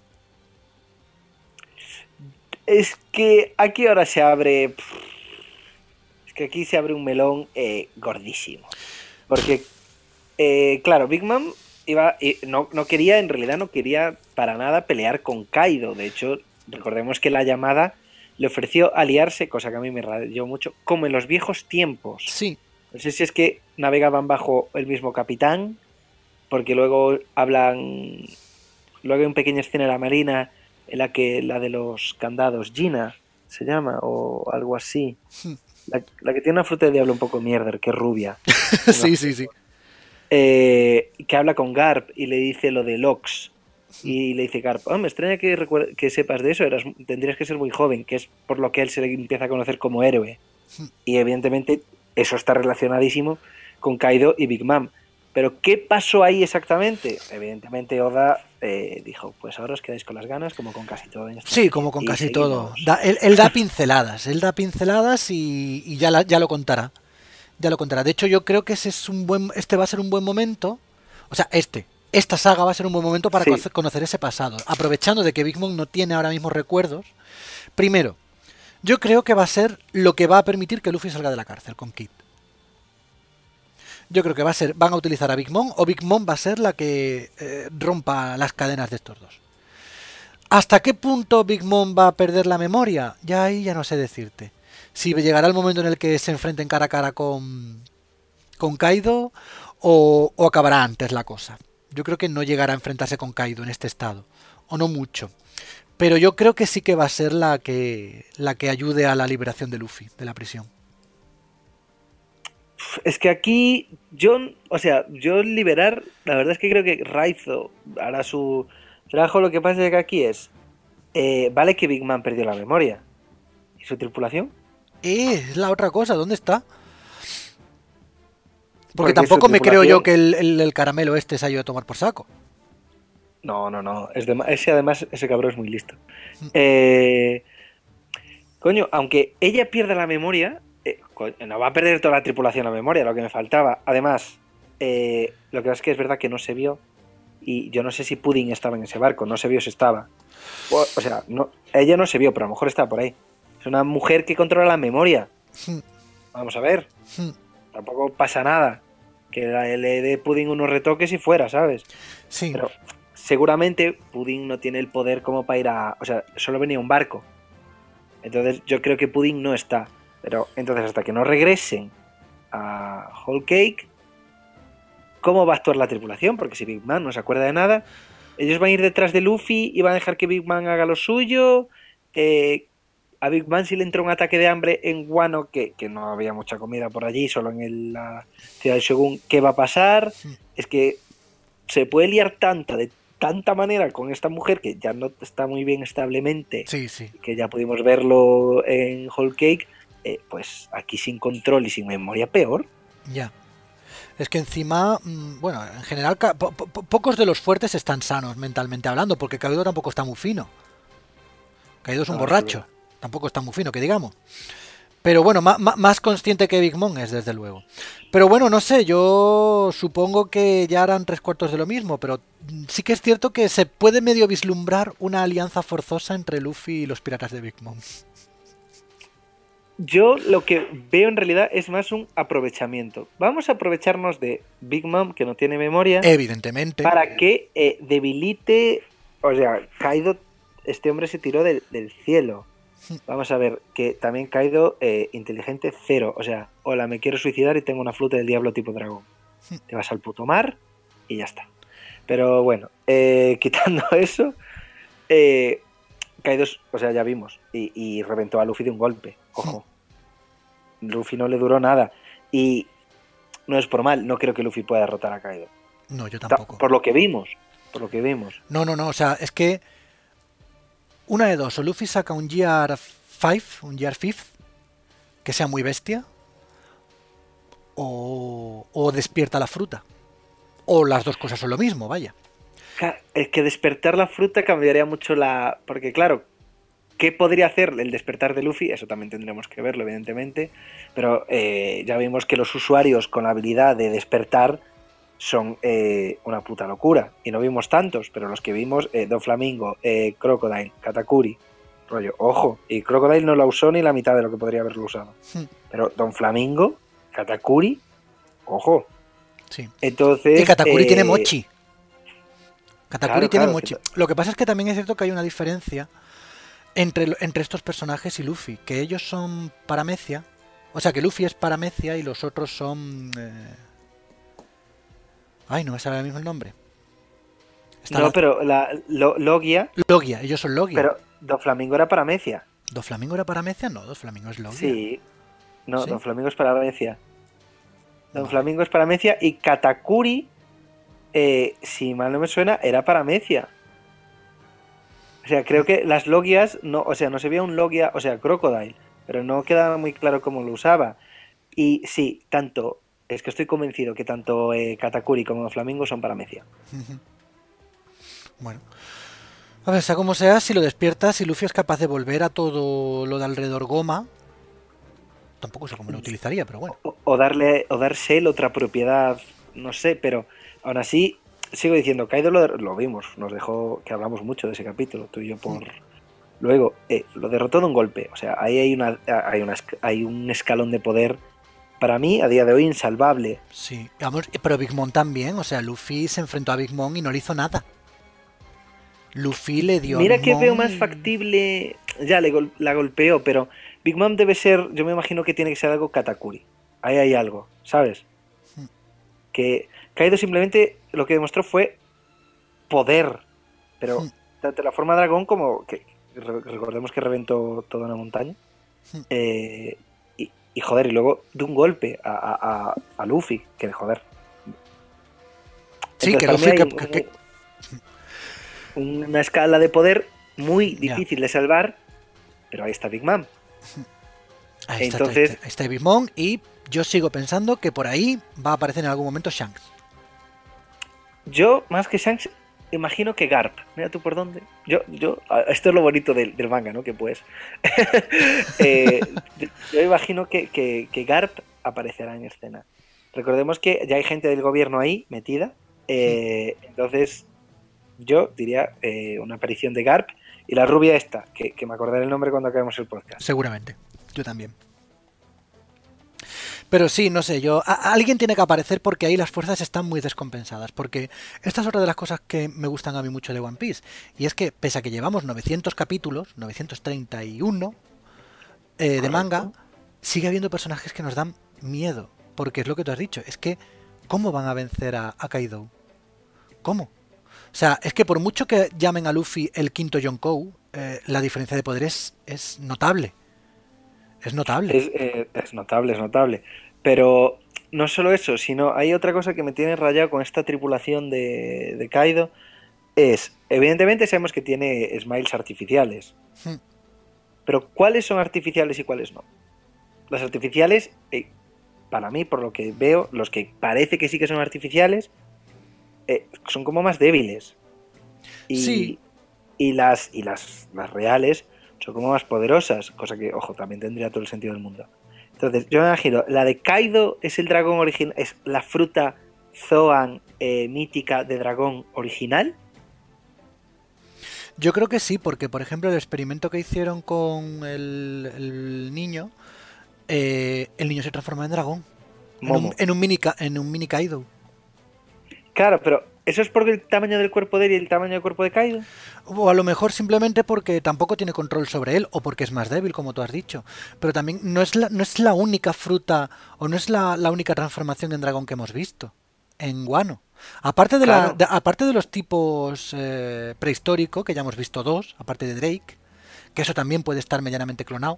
Es que aquí ahora se abre... Es que aquí se abre un melón eh, gordísimo. Porque... Eh, claro, Big Mom iba, eh, no, no quería, en realidad no quería para nada pelear con Kaido. De hecho, recordemos que la llamada le ofreció aliarse, cosa que a mí me rayó mucho, como en los viejos tiempos. Sí. No sé si es que navegaban bajo el mismo capitán, porque luego hablan, luego hay una pequeña escena en la marina en la que la de los candados, Gina se llama, o algo así. La, la que tiene una fruta de diablo un poco mierder, que es rubia. sí, sí, sí. Eh, que habla con Garp y le dice lo de Lox y le dice Garp, oh, me extraña que, que sepas de eso, eras, tendrías que ser muy joven, que es por lo que él se le empieza a conocer como héroe, y evidentemente eso está relacionadísimo con Kaido y Big Mom. Pero ¿qué pasó ahí exactamente? Evidentemente Oda eh, dijo, pues ahora os quedáis con las ganas, como con casi todo en esta sí, serie. como con y casi seguimos. todo da, él, él da pinceladas él da pinceladas y, y ya, la, ya lo contará Ya lo contará. De hecho, yo creo que ese es un buen, este va a ser un buen momento. O sea, este, esta saga va a ser un buen momento para sí. conocer ese pasado. Aprovechando de que Big Mom no tiene ahora mismo recuerdos. Primero, yo creo que va a ser lo que va a permitir que Luffy salga de la cárcel con Kid. Yo creo que va a ser, van a utilizar a Big Mom o Big Mom va a ser la que eh, rompa las cadenas de estos dos. ¿Hasta qué punto Big Mom va a perder la memoria? Ya ahí ya no sé decirte. Si llegará el momento en el que se enfrenten cara a cara con, con Kaido o, o acabará antes la cosa. Yo creo que no llegará a enfrentarse con Kaido en este estado, o no mucho. Pero yo creo que sí que va a ser la que, la que ayude a la liberación de Luffy, de la prisión. Es que aquí, yo, o sea, yo liberar, la verdad es que creo que Raizo hará su trabajo. Lo que pasa es que aquí es, eh, vale que Big Man perdió la memoria. ¿Y su tripulación? Eh, es la otra cosa, ¿dónde está? Porque, Porque tampoco su me creo yo tripulación- que el, el- el caramelo este se haya ido a tomar por saco. No, no, no. Es de- Ese además, ese cabrón es muy listo. Mm. Eh, Coño, aunque ella pierda la memoria, eh, co- no va a perder toda la tripulación la memoria, lo que me faltaba. Además, eh, lo que pasa es que es verdad que no se vio. Y yo no sé si Pudding estaba en ese barco, no se vio si estaba. O, o sea, no, ella no se vio, pero a lo mejor estaba por ahí. Es una mujer que controla la memoria. Mm. Vamos a ver. Mm. Tampoco pasa nada. Que la- le dé Pudding unos retoques y fuera, ¿sabes? Sí. Pero seguramente Pudding no tiene el poder como para ir a... O sea, solo venía un barco. Entonces yo creo que Pudding no está. Pero entonces hasta que no regresen a Whole Cake, ¿cómo va a actuar la tripulación? Porque si Big Man no se acuerda de nada, ellos van a ir detrás de Luffy y van a dejar que Big Man haga lo suyo. Eh, a Big Man si le entra un ataque de hambre en Wano, que, que no había mucha comida por allí, solo en el- la ciudad del Shogun, ¿qué va a pasar? Es que se puede liar tanta, de tanta manera con esta mujer que ya no está muy bien establemente, Sí, sí. que ya pudimos verlo en Whole Cake, eh, pues aquí sin control y sin memoria peor. Ya. Es que encima, mm, bueno, en general, ca- po- po- pocos de los fuertes están sanos mentalmente hablando, porque Kaido tampoco está muy fino. Kaido es un No, borracho. sí, Tampoco está muy fino, que digamos. Pero bueno, ma- ma- más consciente que Big Mom es, desde luego. Pero bueno, no sé, yo supongo que ya harán tres cuartos de lo mismo, pero mm, sí que es cierto que se puede medio vislumbrar una alianza forzosa entre Luffy y los piratas de Big Mom. Yo lo que veo en realidad es más un aprovechamiento. Vamos a aprovecharnos de Big Mom, que no tiene memoria, Evidentemente. para que eh, debilite... O sea, Kaido, este hombre se tiró del, del cielo. Vamos a ver, que también Kaido, eh, inteligente, cero. O sea, hola, me quiero suicidar y tengo una fruta del diablo tipo dragón. Te vas al puto mar y ya está. Pero bueno, eh, quitando eso, eh, Kaido, es- o sea, ya vimos, y, y reventó a Luffy de un golpe. Ojo. Luffy no le duró nada. Y no es por mal, no creo que Luffy pueda derrotar a Kaido. No, yo Ta- tampoco. Por lo que vimos, por lo que vimos. No, no, no, o sea, es que una de dos, o Luffy saca un G R cinco, un G R cinco, que sea muy bestia, o, o despierta la fruta. O las dos cosas son lo mismo, vaya. Ca- Es que despertar la fruta cambiaría mucho la... Porque claro, ¿qué podría hacer el despertar de Luffy? Eso también tendremos que verlo, evidentemente. Pero eh, ya vimos que los usuarios con la habilidad de despertar son eh, una puta locura. Y no vimos tantos, pero los que vimos, eh, Don Flamingo, eh, Crocodile, Katakuri, rollo, ojo. Y Crocodile no la usó ni la mitad de lo que podría haberlo usado. Hmm. Pero Don Flamingo, Katakuri, ojo. Sí. Entonces... Y Katakuri eh, tiene mochi. Katakuri claro, tiene claro, mochi. que- Lo que pasa es que también es cierto que hay una diferencia entre, lo- entre estos personajes y Luffy, que ellos son paramecia. O sea, que Luffy es paramecia y los otros son... eh, Ay, no me sale ahora mismo el nombre. Está No, la- pero la Lo- Logia, Logia, ellos son Logia. pero Don Flamingo era paramecia. ¿Do Flamingo era paramecia? No, Do Flamingo es Logia. Sí. No, ¿Sí? Don Flamingo es paramecia. Don Vale. Flamingo es paramecia y Katakuri, eh, si mal no me suena, era paramecia. O sea, creo que las logias, no, o sea, no se veía un logia, o sea, Crocodile, pero no quedaba muy claro cómo lo usaba. Y sí, tanto, es que estoy convencido que tanto eh, Katakuri como Don Flamingo son paramecia. Ujú. Bueno. A ver, sea como sea, si lo despiertas, si Luffy es capaz de volver a todo lo de alrededor goma, tampoco sé cómo lo utilizaría, pero bueno. O, o darle, o darse él otra propiedad, no sé, pero aún así, sigo diciendo, Kaido lo, lo vimos, nos dejó, que hablamos mucho de ese capítulo, tú y yo por... Luego, eh, lo derrotó de un golpe, o sea, ahí hay, una, hay, una, hay un escalón de poder, para mí, a día de hoy, insalvable. Sí, vamos, pero Big Mom también, o sea, Luffy se enfrentó a Big Mom y no le hizo nada. Luffy le dio a Mira Big que Mom veo más y- factible, ya le gol- la golpeó, pero Big Mom debe ser, yo me imagino que tiene que ser algo Katakuri, ahí hay algo, ¿sabes? Hmm. Que Kaido simplemente lo que demostró fue poder, pero Hmm. tanto la forma dragón como que re- recordemos que reventó toda una montaña, Hmm. eh, y, y joder, y luego de un golpe a, a- a- a Luffy, que joder. Sí, Entonces, que para Luffy mí que, hay que- que- un- una escala de poder muy Ya. difícil de salvar, pero ahí está Big Mom. Ahí está, Entonces, ahí está Big Mom y yo sigo pensando que por ahí va a aparecer en algún momento Shanks. yo, más que Shanks, imagino que Garp. Mira tú por dónde. Yo, yo, esto es lo bonito del, del manga, ¿no? Que pues. eh, yo, yo imagino que, que, que Garp aparecerá en escena. Recordemos que ya hay gente del gobierno ahí metida. Eh, entonces, yo diría eh, una aparición de Garp y la rubia esta, que, que me acordaré el nombre cuando acabemos el podcast. Seguramente, yo también. Pero sí, no sé, yo a, alguien tiene que aparecer porque ahí las fuerzas están muy descompensadas, porque esta es otra de las cosas que me gustan a mí mucho de One Piece, y es que pese a que llevamos novecientos capítulos, novecientos treinta y uno eh, de manga, sigue habiendo personajes que nos dan miedo, porque es lo que tú has dicho, es que ¿cómo van a vencer a, a Kaido? ¿Cómo? O sea, es que por mucho que llamen a Luffy el quinto Yonkou, eh, la diferencia de poder es, es notable. Es notable. Es, eh, es notable, es notable. Pero no solo eso, sino hay otra cosa que me tiene rayado con esta tripulación de, de Kaido. Es, evidentemente sabemos que tiene smiles artificiales. Hmm. Pero ¿cuáles son artificiales y cuáles no? Las artificiales, eh, para mí, por lo que veo, los que parece que sí que son artificiales, eh, son como más débiles. Y, Sí. y, las, y las, las reales son como más poderosas, cosa que, ojo, también tendría todo el sentido del mundo. Entonces, yo me imagino, la de Kaido es el dragón original, es la fruta Zoan eh, mítica de dragón original. Yo creo que sí, porque por ejemplo el experimento que hicieron con el, el niño, eh, el niño se transforma en dragón. En un, Momo. en un mini ca- en un mini Kaido. Claro, pero ¿eso es por el tamaño del cuerpo de él y el tamaño del cuerpo de Kaido? O a lo mejor simplemente porque tampoco tiene control sobre él, o porque es más débil, como tú has dicho. Pero también no es la, no es la única fruta, o no es la, la única transformación en dragón que hemos visto en Wano. Aparte de, la, Claro. de- aparte de los tipos eh, prehistóricos, que ya hemos visto dos, aparte de Drake, que eso también puede estar medianamente clonado,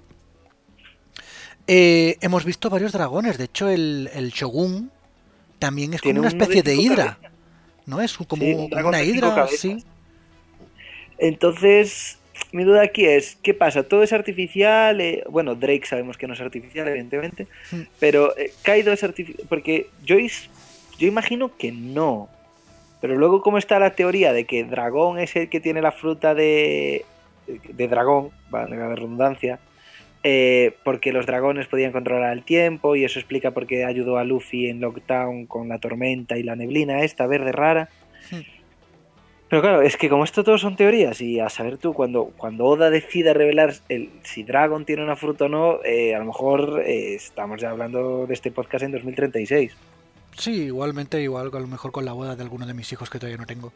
eh, hemos visto varios dragones. De hecho, el, el Shogun también es como Tiene una uno de especie de cinco hidra, cabezas. ¿no? Es como, Sí, un como dragón una de cinco hidra, sí. cabezas. Entonces, mi duda aquí es, ¿qué pasa? ¿Todo es artificial? Eh, bueno, Drake sabemos que no es artificial, evidentemente, Hmm. pero eh, Kaido es artificial, porque yo, is- yo imagino que no. Pero luego, ¿cómo está la teoría de que Dragón es el que tiene la fruta de, de dragón, va la redundancia, eh, porque los dragones podían controlar el tiempo y eso explica por qué ayudó a Luffy en Lockdown con la tormenta y la neblina esta verde rara? Hmm. Pero claro, es que como esto todo son teorías y a saber tú, cuando, cuando Oda decida revelar el, si Dragon tiene una fruta o no, eh, a lo mejor eh, estamos ya hablando de este podcast en dos mil treinta y seis. Sí, igualmente, igual a lo mejor con la boda de alguno de mis hijos que todavía no tengo.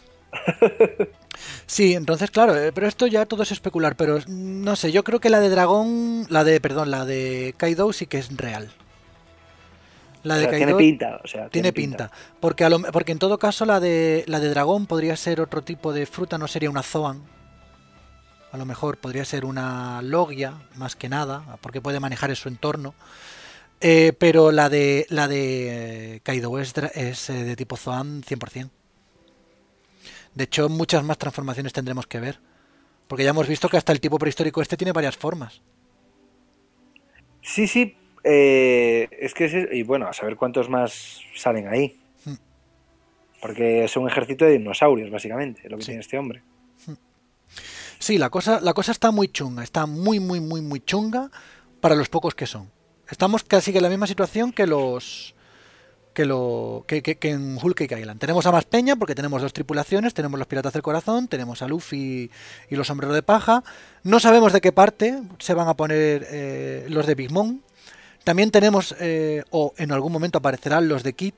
Sí, entonces claro, eh, pero esto ya todo es especular, pero mm, no sé, yo creo que la de Dragón, la de, perdón, la de Kaido sí que es real. La O de sea, tiene Kaido pinta, o sea, tiene tiene pinta. pinta, porque a lo- porque en todo caso la de la de Dragón podría ser otro tipo de fruta, no sería una Zoan. A lo mejor podría ser una Logia, más que nada, porque puede manejar en su entorno. Eh, pero la de la de eh, Kaido es, dra- es eh, de tipo Zoan cien por ciento. De hecho, muchas más transformaciones tendremos que ver. Porque ya hemos visto que hasta el tipo prehistórico este tiene varias formas. Sí, sí, eh, es que es, y bueno, a saber cuántos más salen ahí. Hmm. Porque es un ejército de dinosaurios, básicamente, lo que Sí. tiene este hombre. Sí, la cosa, la cosa está muy chunga. Está muy, muy, muy, muy chunga para los pocos que son. Estamos casi que en la misma situación que los... Que, lo, que, que, que en Whole Cake Island. Tenemos a más peña porque tenemos dos tripulaciones, tenemos los Piratas del Corazón, tenemos a Luffy y los Sombreros de Paja. No sabemos de qué parte se van a poner eh, los de Big Mom. También tenemos, eh, o en algún momento aparecerán los de Kid.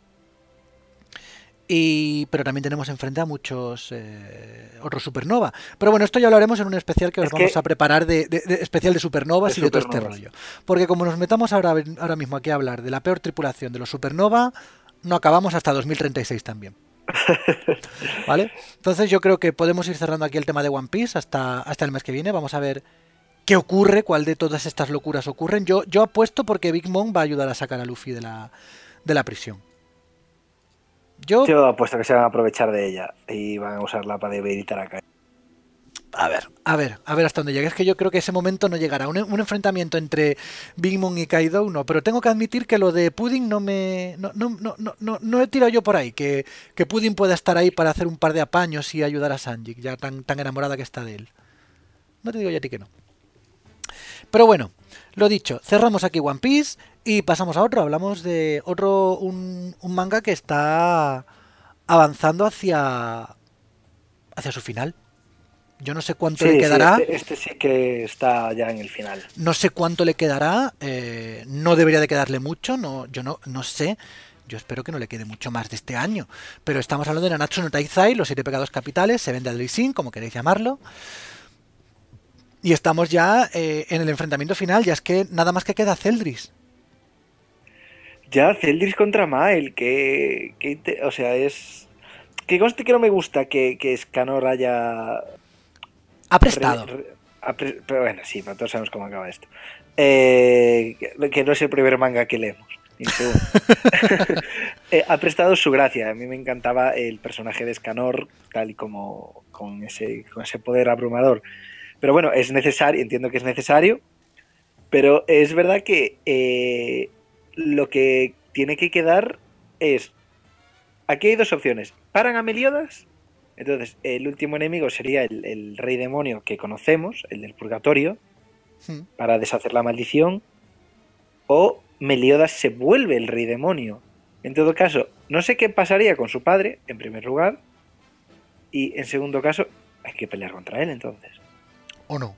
Y, pero también tenemos enfrente a muchos eh, otros Supernova. Pero bueno, esto ya lo haremos en un especial que os Es vamos que- a preparar de, de- de especial de Supernovas De y de todo este supernovas. rollo. Porque como nos metamos ahora, ahora mismo aquí a hablar de la peor tripulación de los Supernova, no acabamos hasta dos mil treinta y seis también. ¿Vale? Entonces yo creo que podemos ir cerrando aquí el tema de One Piece hasta, hasta el mes que viene. Vamos a ver qué ocurre, cuál de todas estas locuras ocurren. Yo, yo apuesto porque Big Mom va a ayudar a sacar a Luffy de la, de la prisión. Yo, Yo apuesto que se van a aprovechar de ella y van a usarla para debilitar a Kaido. A ver, a ver, a ver hasta dónde llega. Es que yo creo que ese momento no llegará. Un, un enfrentamiento entre Big Mom y Kaido, no. Pero tengo que admitir que lo de Pudding no me. No, no, no, no, no, no he tirado yo por ahí. Que, que Pudding pueda estar ahí para hacer un par de apaños y ayudar a Sanji, ya tan, tan enamorada que está de él. No te digo yo a ti que no. Pero bueno, lo dicho, cerramos aquí One Piece y pasamos a otro. Hablamos de otro, un, un manga que está avanzando hacia, hacia su final. Yo no sé cuánto le Sí, sí, quedará. este, este sí que está ya en el final. No sé cuánto le quedará. Eh, no debería de quedarle mucho. No, yo no, no sé. Yo espero que no le quede mucho más de este año. Pero estamos hablando de Nanatsu no Taizai, los siete pecados capitales, Seven Deadly Sin, como queréis llamarlo. Y estamos ya eh, en el enfrentamiento final. Ya es que nada más que queda Celdris. Ya, Celdris contra Mael, que, que inte- o sea, es... Que conste que no me gusta que, que Scanor haya... Ha re- prestado. re- apre- pero bueno, sí, pero todos sabemos cómo acaba esto. Eh, que, que no es el primer manga que leemos, ni el segundo. Eh, ha prestado su gracia. A mí me encantaba el personaje de Scanor, tal y como con ese, con ese poder abrumador. Pero bueno, es necesario, entiendo que es necesario, pero es verdad que eh, lo que tiene que quedar es... Aquí hay dos opciones. ¿Paran a Meliodas? Entonces, el último enemigo sería el, el rey demonio que conocemos, el del purgatorio, Hmm. para deshacer la maldición. O Meliodas se vuelve el rey demonio. En todo caso, no sé qué pasaría con su padre, en primer lugar. Y en segundo caso, hay que pelear contra él entonces. ¿O no?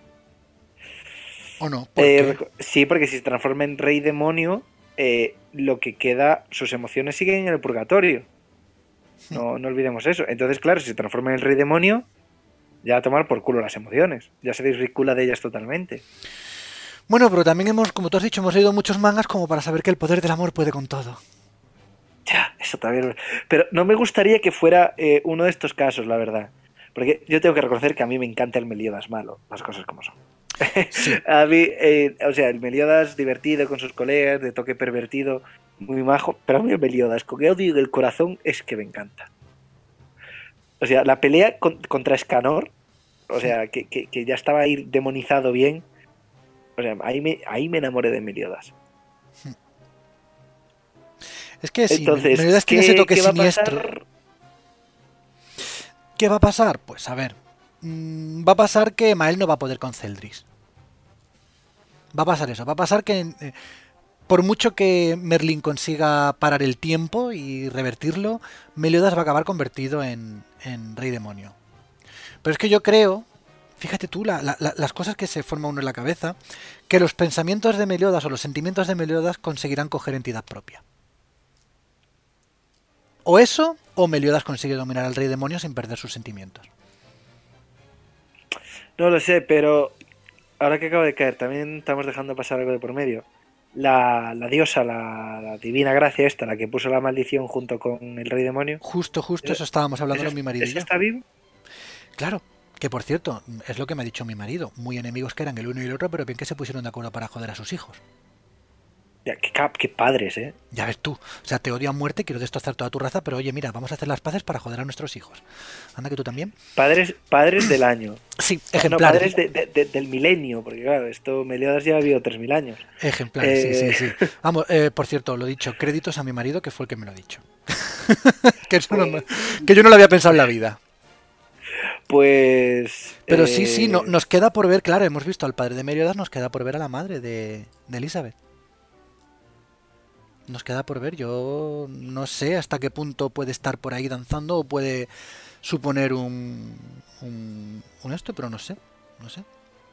¿O no? ¿Por Eh, qué? reco- sí, porque si se transforma en rey demonio, eh, lo que queda, sus emociones siguen en el purgatorio. No, no olvidemos eso. Entonces, claro, si se transforma en el rey demonio, ya a tomar por culo las emociones. Ya se desvincula de ellas totalmente. Bueno, pero también hemos, como tú has dicho, hemos leído muchos mangas como para saber que el poder del amor puede con todo. Ya, eso también. Pero no me gustaría que fuera eh, uno de estos casos, la verdad. Porque yo tengo que reconocer que a mí me encanta el Meliodas malo, las cosas como son. Sí. A mí, eh, o sea, el Meliodas divertido con sus colegas, de toque pervertido, muy majo. Pero a mí el Meliodas, con el odio en el corazón, es que me encanta. O sea, la pelea con, contra Escanor, o sea, que, que, que ya estaba ahí demonizado bien. O sea, ahí me, ahí me enamoré de Meliodas. Es que sí, Entonces, Meliodas tiene ese ¿qué, toque qué va a siniestro. pasar? ¿Qué va a pasar? Pues a ver. mm, Va a pasar que Mael no va a poder con Celdris. Va a pasar eso. Va a pasar que eh, por mucho que Merlin consiga parar el tiempo y revertirlo, Meliodas va a acabar convertido en, en Rey Demonio. Pero es que yo creo, fíjate tú, la- la- la- las cosas que se forma uno en la cabeza, que los pensamientos de Meliodas o los sentimientos de Meliodas conseguirán coger entidad propia. O eso, o Meliodas consigue dominar al Rey Demonio sin perder sus sentimientos. No lo sé, pero ahora que acabo de caer, también estamos dejando pasar algo de por medio. La, la diosa, la, la divina gracia esta, la que puso la maldición junto con el rey demonio. Justo, justo ¿Esa, eso estábamos hablando esa, mi marido y esa yo. está viva? Claro, que por cierto, es lo que me ha dicho mi marido. Muy enemigos que eran el uno y el otro, pero bien que se pusieron de acuerdo para joder a sus hijos. Ya, qué, cap- qué padres, ¿eh? Ya ves tú. O sea, te odio a muerte, quiero destrozar toda tu raza, pero oye, mira, vamos a hacer las paces para joder a nuestros hijos. Anda que tú también. Padres, padres del año. Sí, No, ejemplares. padres de- de- de- del milenio, porque claro, esto Meliodas ya ha vivido tres mil años. Ejemplares, sí, Eh, sí, sí. Vamos, eh, por cierto, lo dicho, créditos a mi marido, que fue el que me lo ha dicho. que, eso no me- que yo no lo había pensado en la vida. Pues... Pero sí, sí, no, eh, nos queda por ver, claro, hemos visto al padre de Meliodas, nos queda por ver a la madre de, de Elizabeth. Nos queda por ver, yo no sé hasta qué punto puede estar por ahí danzando o puede suponer un, un, un esto, pero no sé, no sé.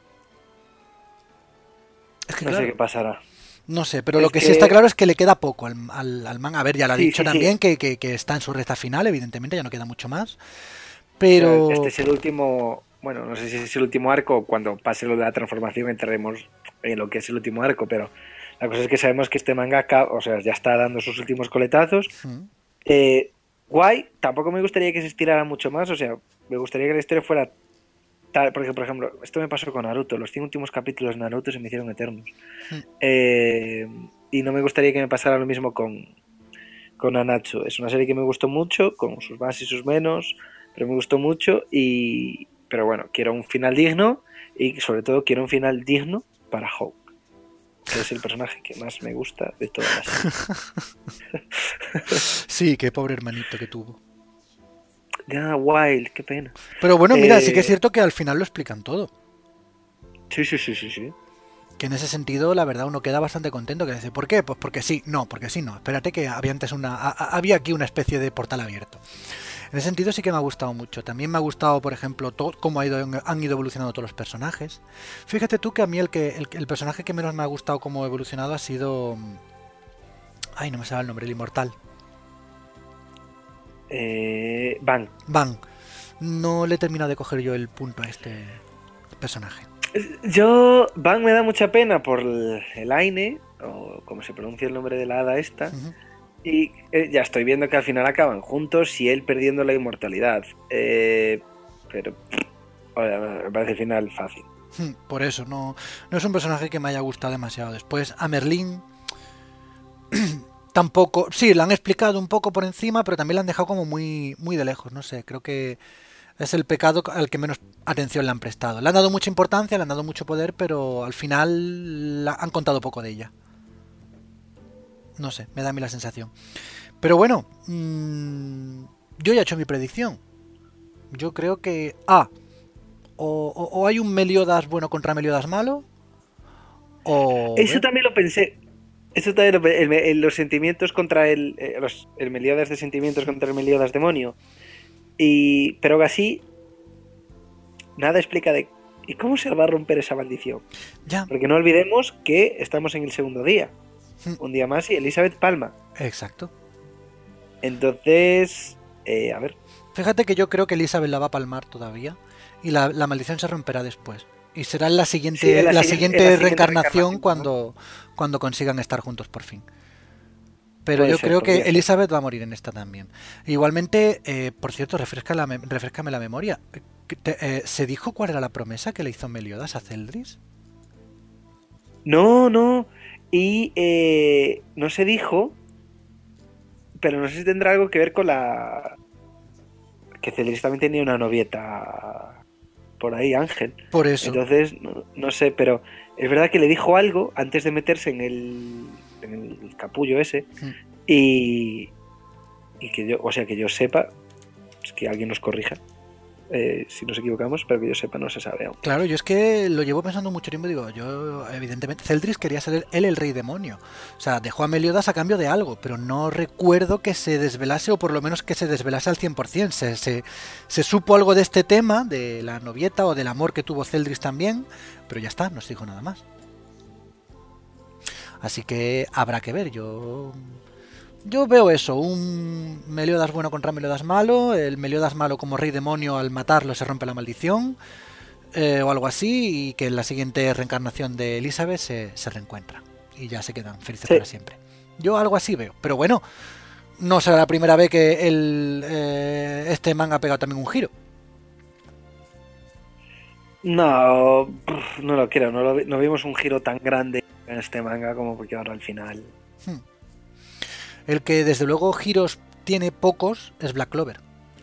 Es que no sé claro, qué pasará. no sé, pero Es lo que, sí que... está claro es que le queda poco al, al, al man. A ver, ya lo ha Sí, dicho sí, sí. también que, que, que está en su recta final, evidentemente, ya no queda mucho más. O sea, este Pero es el último, bueno, no sé si es el último arco, cuando pase lo de la transformación entraremos en lo que es el último arco, pero la cosa es que sabemos que este manga acaba, o sea, ya está dando sus últimos coletazos. mm, Eh, guay, tampoco me gustaría que se estirara mucho más, o sea, me gustaría que la historia fuera tal, porque por ejemplo, esto me pasó con Naruto, los cien últimos capítulos de Naruto se me hicieron eternos. mm. Eh, y no me gustaría que me pasara lo mismo con, con Nanatsu. Es una serie que me gustó mucho, con sus más y sus menos, pero me gustó mucho y, pero bueno, quiero un final digno y sobre todo quiero un final digno para Hawke, que es el personaje que más me gusta de todas las series. Sí, qué pobre hermanito que tuvo. Ya, Wild, qué pena. Pero bueno, mira, sí que es Eh, cierto que al final lo explican todo. sí, sí, sí, sí, sí. Que en ese sentido, la verdad, uno queda bastante contento. Que dice, ¿por qué? Pues porque sí, no, porque sí, no. Espérate que había antes una. a- a- había aquí una especie de portal abierto. En ese sentido sí que me ha gustado mucho. También me ha gustado, por ejemplo, todo, cómo ha ido, han ido evolucionando todos los personajes. Fíjate tú que a mí el que el, el personaje que menos me ha gustado cómo ha evolucionado ha sido. Ay, no me sale el nombre, el inmortal. Eh, Van. Van. No le he terminado de coger yo el punto a este personaje. Yo, Van me da mucha pena por el, el Aine, o como se pronuncia el nombre de la hada esta, Ujú. y eh, ya estoy viendo que al final acaban juntos y él perdiendo la inmortalidad. Eh, pero, oye, me parece el final fácil. Hmm, Por eso, no, no es un personaje que me haya gustado demasiado. Después, a Merlín tampoco. Sí, la han explicado un poco por encima, pero también la han dejado como muy, muy de lejos. No sé, creo que es el pecado al que menos atención le han prestado. Le han dado mucha importancia, le han dado mucho poder, pero al final la- han contado poco de ella. No sé, me da a mí la sensación. Pero bueno, mmm, yo ya he hecho mi predicción. Yo creo que A. O, o- o hay un Meliodas bueno contra Meliodas malo, o Eso B. también lo pensé. Eso también lo pe- el me- el- los sentimientos contra el. eh, los, el Meliodas de sentimientos contra el Meliodas demonio. Y, pero aún así, nada explica de. ¿Y cómo se va a romper esa maldición? Ya. Porque no olvidemos que estamos en el segundo día. Hmm, Un día más y Elizabeth palma. Exacto. Entonces, eh, a ver. Fíjate que yo creo que Elizabeth la va a palmar todavía y la, la maldición se romperá después. Y será en la Sí, en siguiente, la, la siguiente, en la siguiente siguiente reencarnación reencarnación, ¿no? cuando, cuando consigan estar juntos por fin. Pero Puede yo ser, creo que podría ser. Elizabeth va a morir en esta también. Igualmente, eh, por cierto, refresca la, mem- refrescame la memoria. Te- eh, ¿Se dijo cuál era la promesa que le hizo Meliodas a Celdris? No, no. Y eh, no se dijo, pero no sé si tendrá algo que ver con la. Que Celis también tenía una novieta por ahí, Ángel. Por eso. Entonces, no, no sé, pero es verdad que le dijo algo antes de meterse en el, en el capullo ese. Mm. Y, y que yo, o sea, que yo sepa, es que alguien nos corrija eh, si nos equivocamos, pero que yo sepa no se sabe aún. Claro, yo es que lo llevo pensando mucho tiempo. Digo, yo, evidentemente, Celdris quería ser él el rey demonio. O sea, dejó a Meliodas a cambio de algo, pero no recuerdo que se desvelase, o por lo menos que se desvelase al cien por cien. Se, se, se supo algo de este tema, de la novieta o del amor que tuvo Celdris también, pero ya está, no se dijo nada más. Así que habrá que ver. Yo yo veo eso, un Meliodas bueno contra Meliodas malo, el Meliodas malo como rey demonio al matarlo se rompe la maldición, eh, o algo así, y que en la siguiente reencarnación de Elizabeth se, se reencuentra y ya se quedan felices Sí. para siempre. Yo algo así veo, pero bueno, no será la primera vez que el, eh, este manga ha pegado también un giro. No, no lo creo, no, lo, no vimos un giro tan grande en este manga como porque ahora al final. Hmm. El que desde luego giros tiene pocos es Black Clover.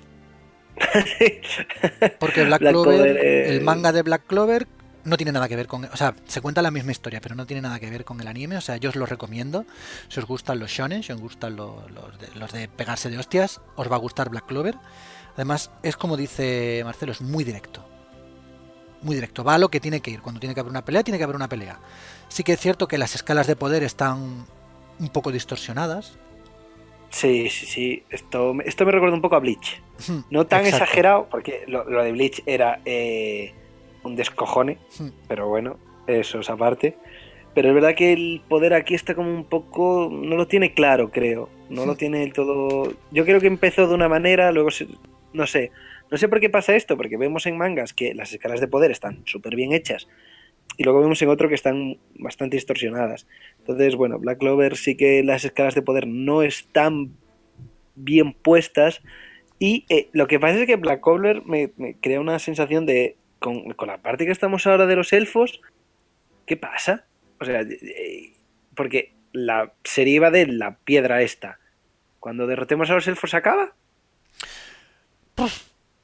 Porque Black, Black Clover, Clover, eh, el manga de Black Clover no tiene nada que ver con... O sea, se cuenta la misma historia, pero no tiene nada que ver con el anime. O sea, yo os lo recomiendo. Si os gustan los shonen, si os gustan los, los, de, los de pegarse de hostias, os va a gustar Black Clover. Además, es como dice Marcelo, es muy directo. Muy directo. Va a lo que tiene que ir. Cuando tiene que haber una pelea, tiene que haber una pelea. Sí que es cierto que las escalas de poder están un poco distorsionadas. Sí, sí, sí. Esto, esto me recuerda un poco a Bleach. No tan Exacto. exagerado, porque lo, lo de Bleach era eh, un descojone, pero bueno, eso es aparte. Pero es verdad que el poder aquí está como un poco... No lo tiene claro, creo. No lo tiene del todo... Yo creo que empezó de una manera, luego... Se... No sé. No sé por qué pasa esto, porque vemos en mangas que las escalas de poder están súper bien hechas y luego vemos en otro que están bastante distorsionadas. Entonces, bueno, Black Clover sí que las escalas de poder no están bien puestas y eh, lo que pasa es que Black Clover me, me crea una sensación de, con, con la parte que estamos ahora de los elfos, ¿qué pasa? O sea, eh, porque la serie iba de la piedra esta. Cuando derrotemos a los elfos, ¿se acaba?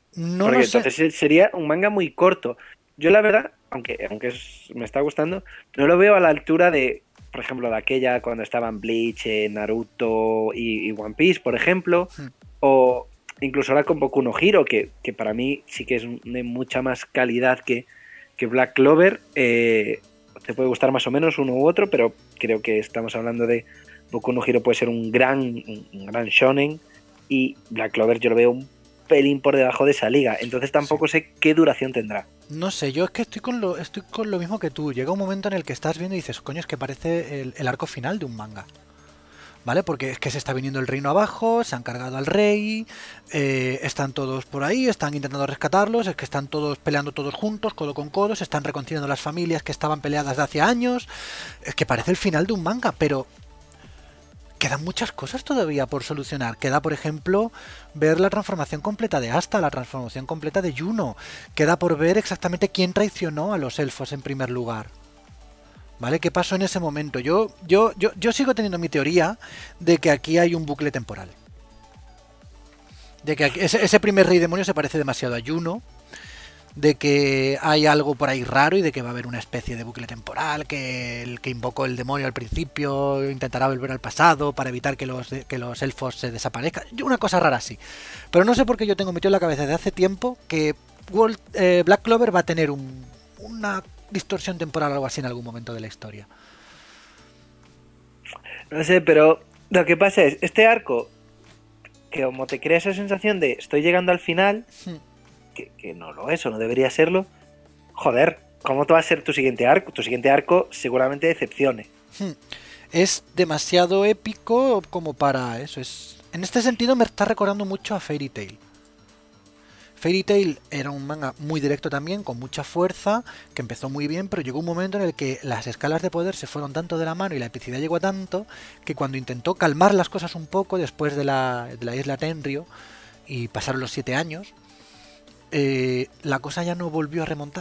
No lo Porque sé. entonces sería un manga muy corto. Yo la verdad, aunque, aunque es- me está gustando, no lo veo a la altura de, por ejemplo, de aquella cuando estaban Bleach, eh, Naruto y, y One Piece, por ejemplo, Hmm. o incluso ahora con Boku no Hero, que, que para mí sí que es de mucha más calidad que, que Black Clover. Eh, te puede gustar más o menos uno u otro, pero creo que estamos hablando de Boku no Hero puede ser un gran, un, un gran shonen, y Black Clover yo lo veo un pelín por debajo de esa liga, entonces Sí. tampoco sé qué duración tendrá. No sé, yo es que estoy con lo, estoy con lo mismo que tú. Llega un momento en el que estás viendo y dices, coño, es que parece el, el arco final de un manga. ¿Vale? Porque es que se está viniendo el reino abajo, se han cargado al rey, eh, están todos por ahí, están intentando rescatarlos, es que están todos peleando todos juntos, codo con codo, se están reconciliando las familias que estaban peleadas de hace años. Es que parece el final de un manga, pero quedan muchas cosas todavía por solucionar. Queda, por ejemplo, ver la transformación completa de Asta, la transformación completa de Juno. Queda por ver exactamente quién traicionó a los elfos en primer lugar. ¿Vale? ¿Qué pasó en ese momento? Yo, yo, yo, yo sigo teniendo mi teoría de que aquí hay un bucle temporal. De que aquí- ese, ese primer rey demonio se parece demasiado a Juno. De que hay algo por ahí raro y de que va a haber una especie de bucle temporal, que el que invocó el demonio al principio intentará volver al pasado para evitar que los, que los elfos se desaparezcan. Una cosa rara así. Pero no sé por qué yo tengo metido en la cabeza desde hace tiempo que World, eh, Black Clover va a tener un, una distorsión temporal o algo así en algún momento de la historia. No sé, pero lo que pasa es, este arco, que como te crea esa sensación de estoy llegando al final, Hmm. que, que no lo es o no debería serlo, joder, ¿cómo te va a ser tu siguiente arco? Tu siguiente arco seguramente decepcione. Hmm. Es demasiado épico como para eso. Es, en este sentido me está recordando mucho a Fairy Tail. Fairy Tail era un manga muy directo también, con mucha fuerza, que empezó muy bien, pero llegó un momento en el que las escalas de poder se fueron tanto de la mano y la epicidad llegó a tanto que cuando intentó calmar las cosas un poco después de la, de la isla Tenryo y pasaron los siete años, eh, la cosa ya no volvió a remontar.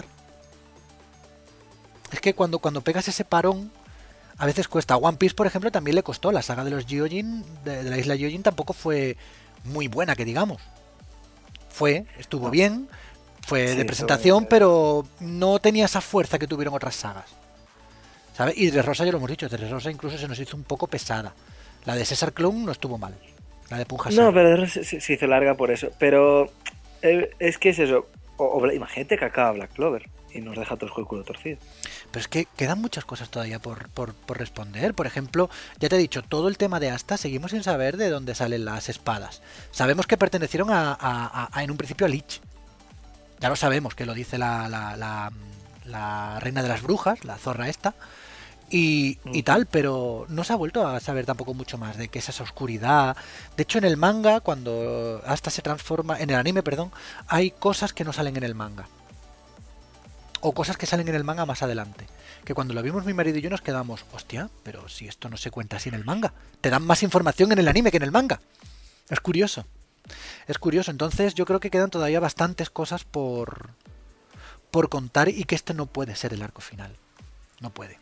Es que cuando, cuando pegas ese parón, a veces cuesta. A One Piece, por ejemplo, también le costó. La saga de los Gyojin, de, de la isla Gyojin, tampoco fue muy buena, que digamos. Fue, estuvo No, bien, fue sí, de eso es, presentación, pero no tenía esa fuerza que tuvieron otras sagas. ¿Sabes? Y de Rosa ya lo hemos dicho, de Rosa incluso se nos hizo un poco pesada. La de César Clown no estuvo mal. La de no, Punjasari. pero se, se- se hizo larga por eso. Pero eh, es que es eso. O, o imagínate que acaba Black Clover y nos deja todos con el culo torcido. Pero es que quedan muchas cosas todavía por, por, por responder. Por ejemplo, ya te he dicho, todo el tema de Asta, seguimos sin saber de dónde salen las espadas. Sabemos que pertenecieron a, a- a- a- en un principio a Lich. Ya lo sabemos, que lo dice la, la, la, la reina de las brujas, la zorra esta. Y, y Ujú. tal, pero no se ha vuelto a saber tampoco mucho más de qué es esa oscuridad. De hecho, en el manga, cuando Asta se transforma, en el anime, perdón, hay cosas que no salen en el manga. O cosas que salen en el manga más adelante. Que cuando lo vimos mi marido y yo nos quedamos, hostia, pero si esto no se cuenta así en el manga. Te dan más información en el anime que en el manga. Es curioso. Es curioso. Entonces yo creo que quedan todavía bastantes cosas por, por contar y que este no puede ser el arco final. No puede.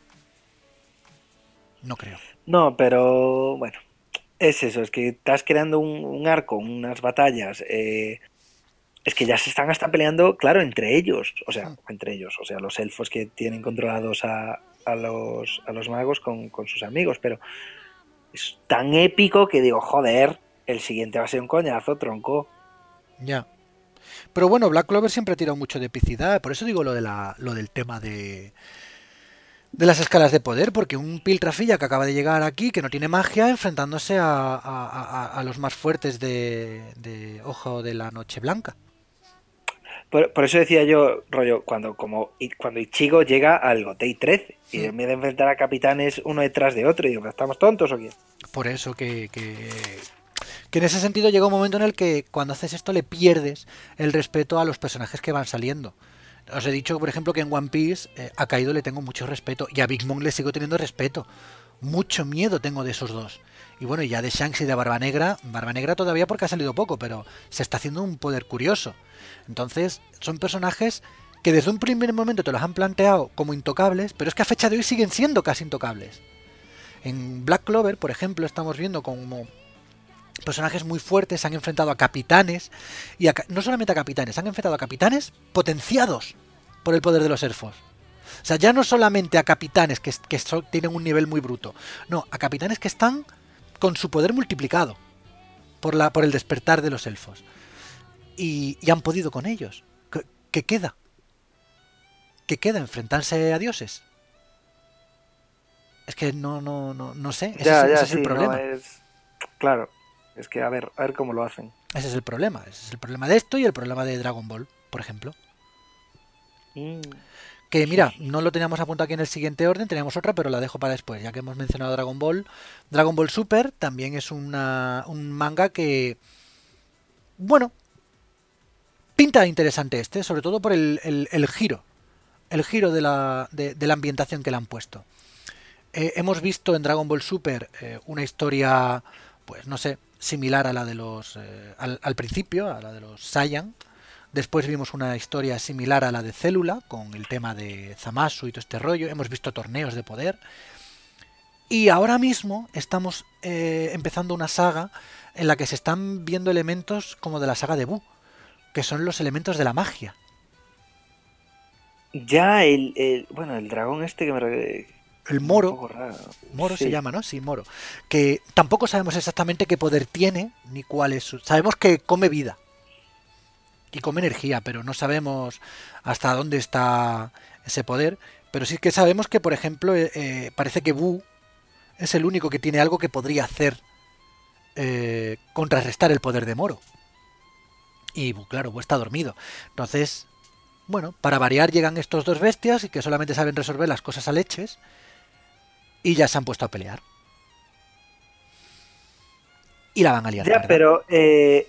No creo. No, pero bueno, es eso, es que estás creando un, un arco, unas batallas, eh, es que ya se están hasta peleando, claro, entre ellos, o sea, Hmm. entre ellos, o sea, los elfos que tienen controlados a, a los, a los magos con, con sus amigos, pero es tan épico que digo, joder, el siguiente va a ser un coñazo, tronco. Ya. Pero bueno, Black Clover siempre ha tirado mucho de epicidad. Por eso digo lo, de la, lo del tema de, de las escalas de poder. Porque un piltrafilla que acaba de llegar aquí, que no tiene magia, enfrentándose a, a- a- a los más fuertes de, de Ojo de la Noche Blanca. Por, por eso decía yo, rollo, cuando como y cuando Ichigo llega al Gotei trece y Hmm. en vez de enfrentar a capitanes uno detrás de otro, y digo, ¿estamos tontos o qué? Por eso que, que, que en ese sentido llega un momento en el que cuando haces esto le pierdes el respeto a los personajes que van saliendo. Os he dicho, por ejemplo, que en One Piece eh, a Kaido le tengo mucho respeto y a Big Mom le sigo teniendo respeto. Mucho miedo tengo de esos dos. Y bueno, ya de Shanks y de Barba Negra, Barba Negra todavía porque ha salido poco, pero se está haciendo un poder curioso. Entonces, son personajes que desde un primer momento te los han planteado como intocables, pero es que a fecha de hoy siguen siendo casi intocables. En Black Clover, por ejemplo, estamos viendo como personajes muy fuertes, se han enfrentado a capitanes, y a, no solamente a capitanes, se han enfrentado a capitanes potenciados por el poder de los elfos. O sea, ya no solamente a capitanes que, que so, tienen un nivel muy bruto, no, a capitanes que están con su poder multiplicado por, la, por el despertar de los elfos. Y, y han podido con ellos. ¿Qué, qué queda? ¿Qué queda? ¿Enfrentarse a dioses? Es que no, no, no, no sé, ese, Ya, es, ya, ese es sí, el problema. no, es... Claro, es que a ver, a ver cómo lo hacen. Ese es el problema. Ese es el problema de esto y el problema de Dragon Ball, por ejemplo. Mm. Que mira, no lo teníamos apuntado aquí en el siguiente orden, teníamos otra, pero la dejo para después, ya que hemos mencionado Dragon Ball. Dragon Ball Super también es una, un manga que, bueno, pinta interesante este, sobre todo por el, el, el giro, el giro de la, de, de la ambientación que le han puesto. Eh, hemos visto en Dragon Ball Super eh, una historia, pues no sé, similar a la de los, eh, al, al principio, a la de los Saiyan. Después vimos una historia similar a la de Célula, con el tema de Zamasu y todo este rollo. Hemos visto torneos de poder. Y ahora mismo estamos eh, empezando una saga en la que se están viendo elementos como de la saga de Buu, que son los elementos de la magia. Ya, el, el bueno, el dragón este que me... Re... El Moro, un poco raro. Moro Sí. se llama, ¿no? Sí, Moro. Que tampoco sabemos exactamente qué poder tiene, ni cuál es su... Sabemos que come vida y come energía, pero no sabemos hasta dónde está ese poder. Pero sí que sabemos que, por ejemplo, eh, eh, parece que Buu es el único que tiene algo que podría hacer eh, contrarrestar el poder de Moro. Y Buu, claro, Buu está dormido. Entonces, bueno, para variar llegan estos dos bestias y que solamente saben resolver las cosas a leches y ya se han puesto a pelear. Y la van a liar. Ya, ¿verdad? pero... Eh...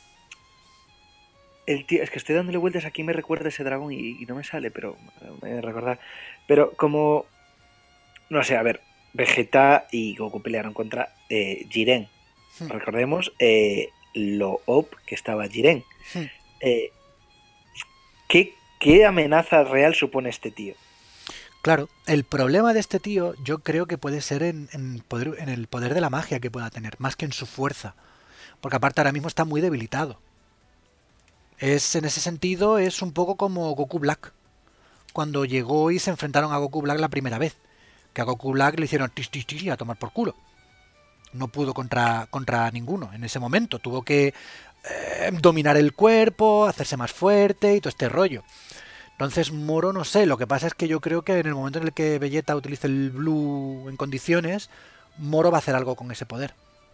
El tío, es que estoy dándole vueltas aquí, me recuerda ese dragón y, y no me sale, pero me voy a recordar. Pero como, no sé, a ver, Vegeta y Goku pelearon contra eh, Jiren. Hmm. Recordemos eh, lo O P que estaba Jiren. Hmm. Eh, ¿qué, ¿Qué amenaza real supone este tío? Claro, el problema de este tío yo creo que puede ser en, en, poder, en el poder de la magia que pueda tener, más que en su fuerza. Porque aparte ahora mismo está muy debilitado. Es, en ese sentido, es un poco como Goku Black. Cuando llegó y se enfrentaron a Goku Black la primera vez. Que a Goku Black le hicieron tis tis tis a tomar por culo. No pudo contra, contra ninguno en ese momento. Tuvo que eh, dominar el cuerpo, hacerse más fuerte y todo este rollo. Entonces Moro no sé. Lo que pasa es que yo creo que en el momento en el que Vegeta utilice el Blue en condiciones, Moro va a hacer algo con ese poder.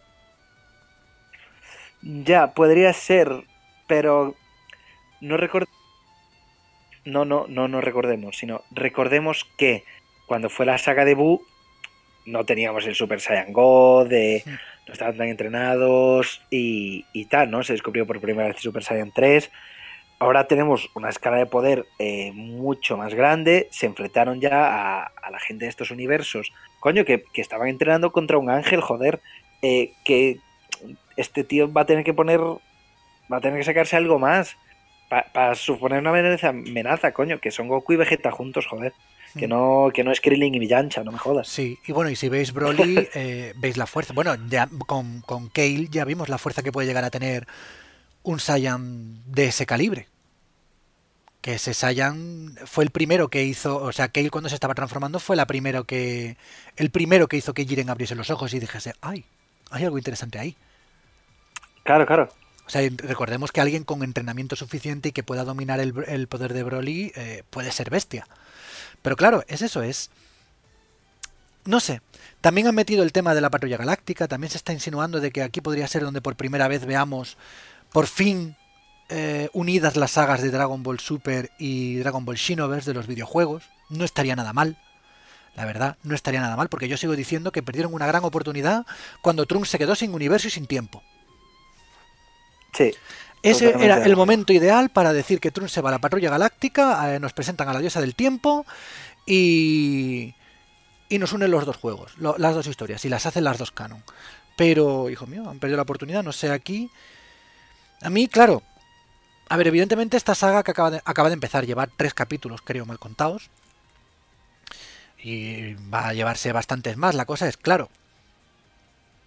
Ya, podría ser, pero no record... No, no, no, no recordemos, sino recordemos que cuando fue la saga de Buu no teníamos el Super Saiyan God, de, no estaban tan entrenados y, y tal, ¿no? Se descubrió por primera vez el Super Saiyan tres. Ahora tenemos una escala de poder eh, mucho más grande. Se enfrentaron ya a, a la gente de estos universos. Coño, que, que estaban entrenando contra un ángel, joder. Eh, que este tío va a tener que poner... Va a tener que sacarse algo más. Para pa suponer una amenaza, coño. Que son Goku y Vegeta juntos, joder. Que no, que no es Krillin y Villancha, no me jodas. Sí, y bueno, y si veis Broly, eh, veis la fuerza. Bueno, ya con, con Kale ya vimos la fuerza que puede llegar a tener un Saiyan de ese calibre. Que ese Saiyan fue el primero que hizo, o sea, Kale cuando se estaba transformando fue la primero que, el primero que hizo que Jiren abriese los ojos y dijese, ay, hay algo interesante ahí. Claro, claro. O sea, recordemos que alguien con entrenamiento suficiente y que pueda dominar el, el poder de Broly eh, puede ser bestia. Pero claro, es eso, es... No sé. También han metido el tema de la patrulla galáctica, también se está insinuando de que aquí podría ser donde por primera vez veamos, por fin, eh, unidas las sagas de Dragon Ball Super y Dragon Ball Xenoverse de los videojuegos. No estaría nada mal. La verdad, no estaría nada mal, porque yo sigo diciendo que perdieron una gran oportunidad cuando Trunks se quedó sin universo y sin tiempo. Sí. Ese era el momento ideal para decir que Trunks se va a la patrulla galáctica, eh, nos presentan a la diosa del tiempo y, y nos unen los dos juegos, lo, las dos historias, y las hacen las dos canon. Pero, hijo mío, han perdido la oportunidad, no sé aquí. A mí, claro, a ver, evidentemente esta saga que acaba de, acaba de empezar, lleva tres capítulos, creo, mal contados, y va a llevarse bastantes más. La cosa es, claro,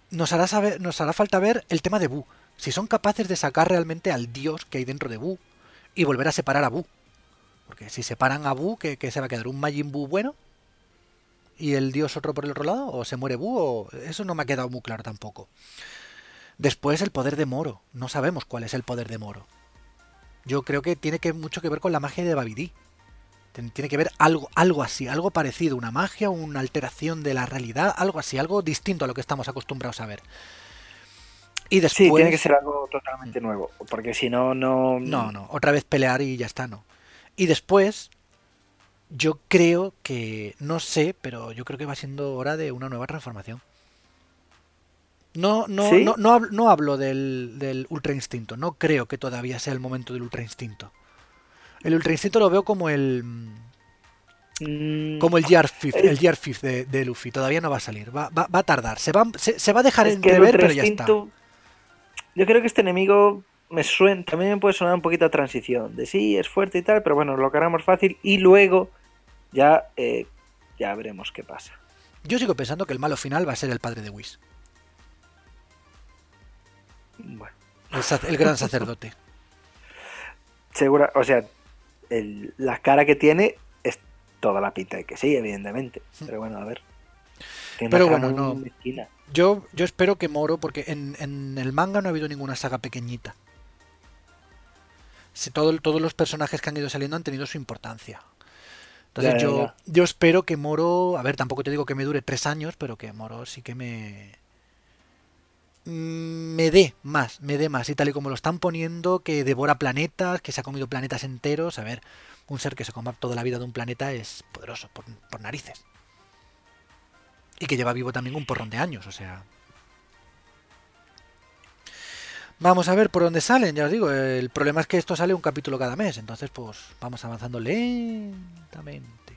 nos hará saber, nos hará falta ver el tema de Buu. Si son capaces de sacar realmente al dios que hay dentro de Buu y volver a separar a Buu. Porque si separan a Buu, ¿qué, qué se va a quedar? ¿Un Majin Buu bueno? ¿Y el dios otro por el otro lado? ¿O se muere Buu? O... Eso no me ha quedado muy claro tampoco. Después el poder de Moro. No sabemos cuál es el poder de Moro. Yo creo que tiene que mucho que ver con la magia de Babidi. Tiene que ver algo, algo así, algo parecido, una magia, una alteración de la realidad, algo así, algo distinto a lo que estamos acostumbrados a ver. Y después... Sí, tiene que ser algo totalmente nuevo, porque si no, no... No, no, otra vez pelear y ya está, no. Y después, yo creo que, no sé, pero yo creo que va siendo hora de una nueva transformación. No, no, ¿Sí? no, no, hablo, no hablo del, del Ultra Instinto, no creo que todavía sea el momento del Ultra Instinto. El Ultra Instinto lo veo como el... Como el Gear Fifth, el Gear Fifth de, de Luffy. Todavía no va a salir. Va, va, va a tardar. Se va, se, se va a dejar es entrever, pero ya está. Yo creo que este enemigo me suena... También me puede sonar un poquito a transición. De sí, es fuerte y tal, pero bueno, lo haremos fácil. Y luego ya, eh, ya veremos qué pasa. Yo sigo pensando que el malo final va a ser el padre de Whis. Bueno. El, el gran sacerdote. Segura, o sea, el, la cara que tiene es toda la pinta de que sí, evidentemente. Pero bueno, a ver. Pero bueno, no. Yo, yo espero que Moro, porque en, en el manga no ha habido ninguna saga pequeñita. Si todo, todos los personajes que han ido saliendo han tenido su importancia. Entonces ya, yo, ya. yo espero que Moro, a ver, tampoco te digo que me dure tres años, pero que Moro sí que me... me dé más, me dé más. Y tal y como lo están poniendo, que devora planetas, que se ha comido planetas enteros. A ver, un ser que se coma toda la vida de un planeta es poderoso, por, por narices. Y que lleva vivo también un porrón de años, o sea... Vamos a ver por dónde salen, ya os digo, el problema es que esto sale un capítulo cada mes, entonces pues vamos avanzando lentamente.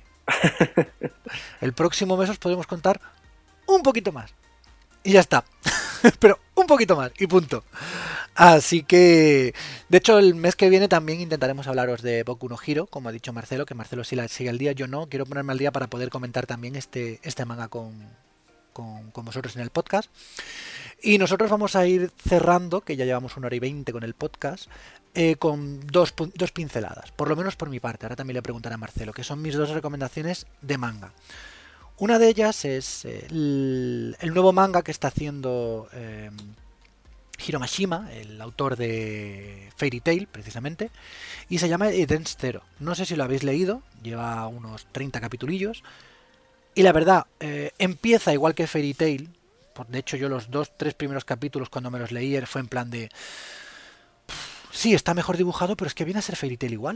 El próximo mes os podemos contar un poquito más. Y ya está. Pero un poquito más y punto. Así que, de hecho, el mes que viene también intentaremos hablaros de Boku no Hero, como ha dicho Marcelo, que Marcelo sí la sigue al día, yo no. Quiero ponerme al día para poder comentar también este, este manga con, con, con vosotros en el podcast. Y nosotros vamos a ir cerrando, que ya llevamos una hora y veinte con el podcast, eh, con dos, dos pinceladas, por lo menos por mi parte. Ahora también le preguntaré a Marcelo, que son mis dos recomendaciones de manga. Una de ellas es eh, el, el nuevo manga que está haciendo eh, Hiro Mashima, el autor de Fairy Tail, precisamente, y se llama Eden Zero. No sé si lo habéis leído, lleva unos treinta capitulillos, y la verdad, eh, empieza igual que Fairy Tail. De hecho, yo los dos, tres primeros capítulos cuando me los leí fue en plan de... Sí, está mejor dibujado, pero es que viene a ser Fairy Tail igual.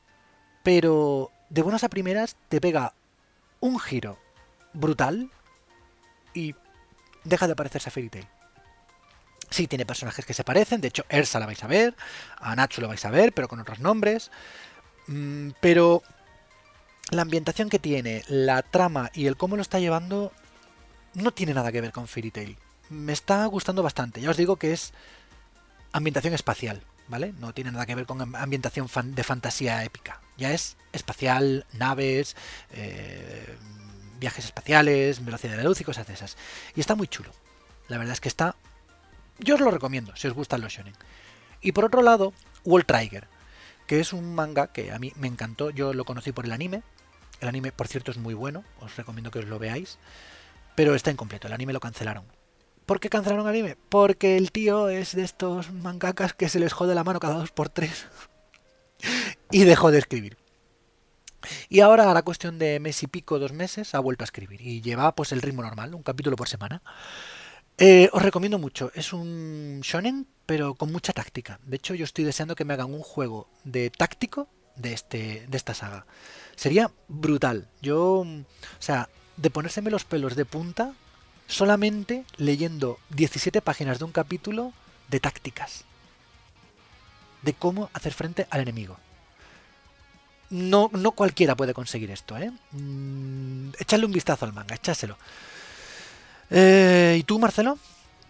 Pero de buenas a primeras te pega un giro brutal y deja de parecerse a Fairy Tail. Sí, tiene personajes que se parecen, de hecho Ersa la vais a ver, a Natsu lo vais a ver, pero con otros nombres. Mm, pero la ambientación que tiene, la trama y el cómo lo está llevando no tiene nada que ver con Fairy Tail. Me está gustando bastante. Ya os digo que es ambientación espacial, ¿vale? No tiene nada que ver con ambientación fan de fantasía épica. Ya es espacial, naves, eh, viajes espaciales, velocidad de la luz y cosas de esas. Y está muy chulo. La verdad es que está... Yo os lo recomiendo, si os gustan los shonen. Y por otro lado, World Trigger, que es un manga que a mí me encantó. Yo lo conocí por el anime. El anime, por cierto, es muy bueno. Os recomiendo que os lo veáis. Pero está incompleto, el anime lo cancelaron. ¿Por qué cancelaron el anime? Porque el tío es de estos mangakas que se les jode la mano cada dos por tres. Y dejó de escribir. Y ahora, a la cuestión de mes y pico, dos meses, ha vuelto a escribir. Y lleva pues el ritmo normal, un capítulo por semana. Eh, os recomiendo mucho. Es un shonen, pero con mucha táctica. De hecho, yo estoy deseando que me hagan un juego de táctico de, este, de esta saga. Sería brutal. Yo, o sea... de ponérseme los pelos de punta solamente leyendo diecisiete páginas de un capítulo de tácticas. De cómo hacer frente al enemigo. No, no cualquiera puede conseguir esto, ¿eh? Mm, echadle un vistazo al manga, echáselo. Eh, ¿Y tú, Marcelo?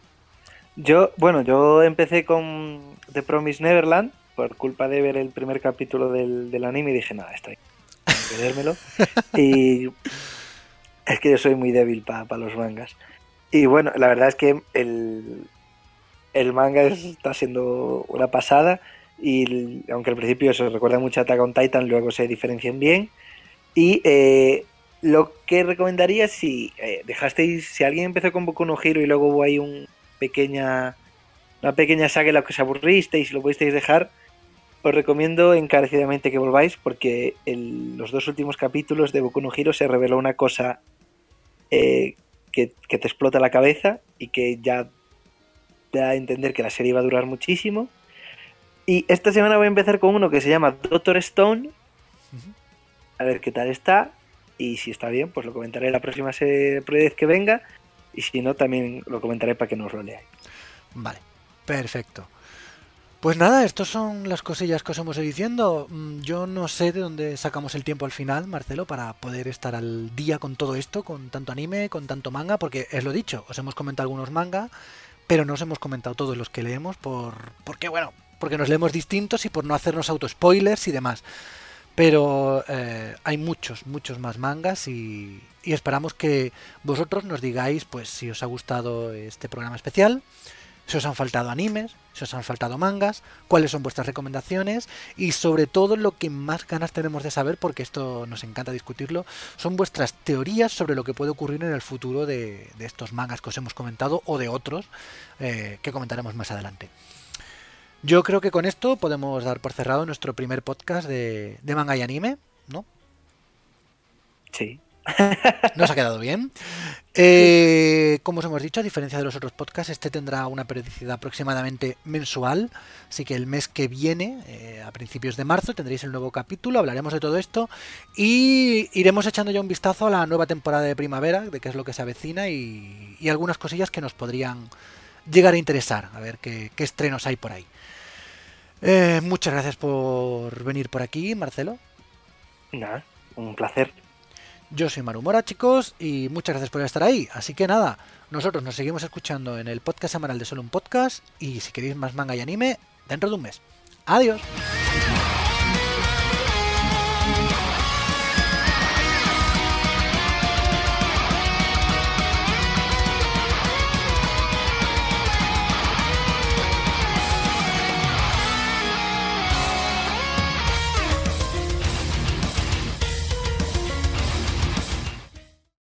Yo, bueno, yo empecé con The Promised Neverland por culpa de ver el primer capítulo del, del anime y dije, nada, esto hay que leérmelo. Y... es que yo soy muy débil para pa los mangas. Y bueno, la verdad es que el, el manga está siendo una pasada. Y el, aunque al principio se recuerda mucho a Attack on Titan, luego se diferencian bien. Y eh, lo que recomendaría si eh, dejasteis, si alguien empezó con Boku no Hero y luego hubo ahí un pequeña, una pequeña saga en la que os aburristeis y lo pudisteis dejar, os recomiendo encarecidamente que volváis porque en los dos últimos capítulos de Boku no Hero se reveló una cosa eh, que, que te explota la cabeza y que ya da a entender que la serie va a durar muchísimo. Y esta semana voy a empezar con uno que se llama Doctor Stone. A ver qué tal está. Y si está bien, pues lo comentaré la próxima vez que venga. Y si no, también lo comentaré para que nos lo leáis. Vale, perfecto. Pues nada, estas son las cosillas que os hemos ido diciendo. Yo no sé de dónde sacamos el tiempo al final, Marcelo, para poder estar al día con todo esto, con tanto anime, con tanto manga, porque es lo dicho, os hemos comentado algunos manga, pero no os hemos comentado todos los que leemos, por porque bueno, porque nos leemos distintos y por no hacernos auto-spoilers y demás. Pero eh, hay muchos, muchos más mangas y, y esperamos que vosotros nos digáis pues si os ha gustado este programa especial, si os han faltado animes, si os han faltado mangas, cuáles son vuestras recomendaciones y sobre todo lo que más ganas tenemos de saber, porque esto nos encanta discutirlo, son vuestras teorías sobre lo que puede ocurrir en el futuro de, de estos mangas que os hemos comentado o de otros eh, que comentaremos más adelante. Yo creo que con esto podemos dar por cerrado nuestro primer podcast de, de manga y anime, ¿no? Sí. Nos ha quedado bien. Eh, como os hemos dicho, a diferencia de los otros podcasts, este tendrá una periodicidad aproximadamente mensual. Así que el mes que viene, eh, a principios de marzo, tendréis el nuevo capítulo, hablaremos de todo esto y iremos echando ya un vistazo a la nueva temporada de primavera, de qué es lo que se avecina y, y algunas cosillas que nos podrían llegar a interesar, a ver qué, qué estrenos hay por ahí. Eh, muchas gracias por venir por aquí, Marcelo. Nada, un placer. Yo soy Maru Mora, chicos, y muchas gracias por estar ahí. Así que nada, nosotros nos seguimos escuchando en el podcast semanal de Solo un Podcast y si queréis más manga y anime, dentro de un mes. Adiós.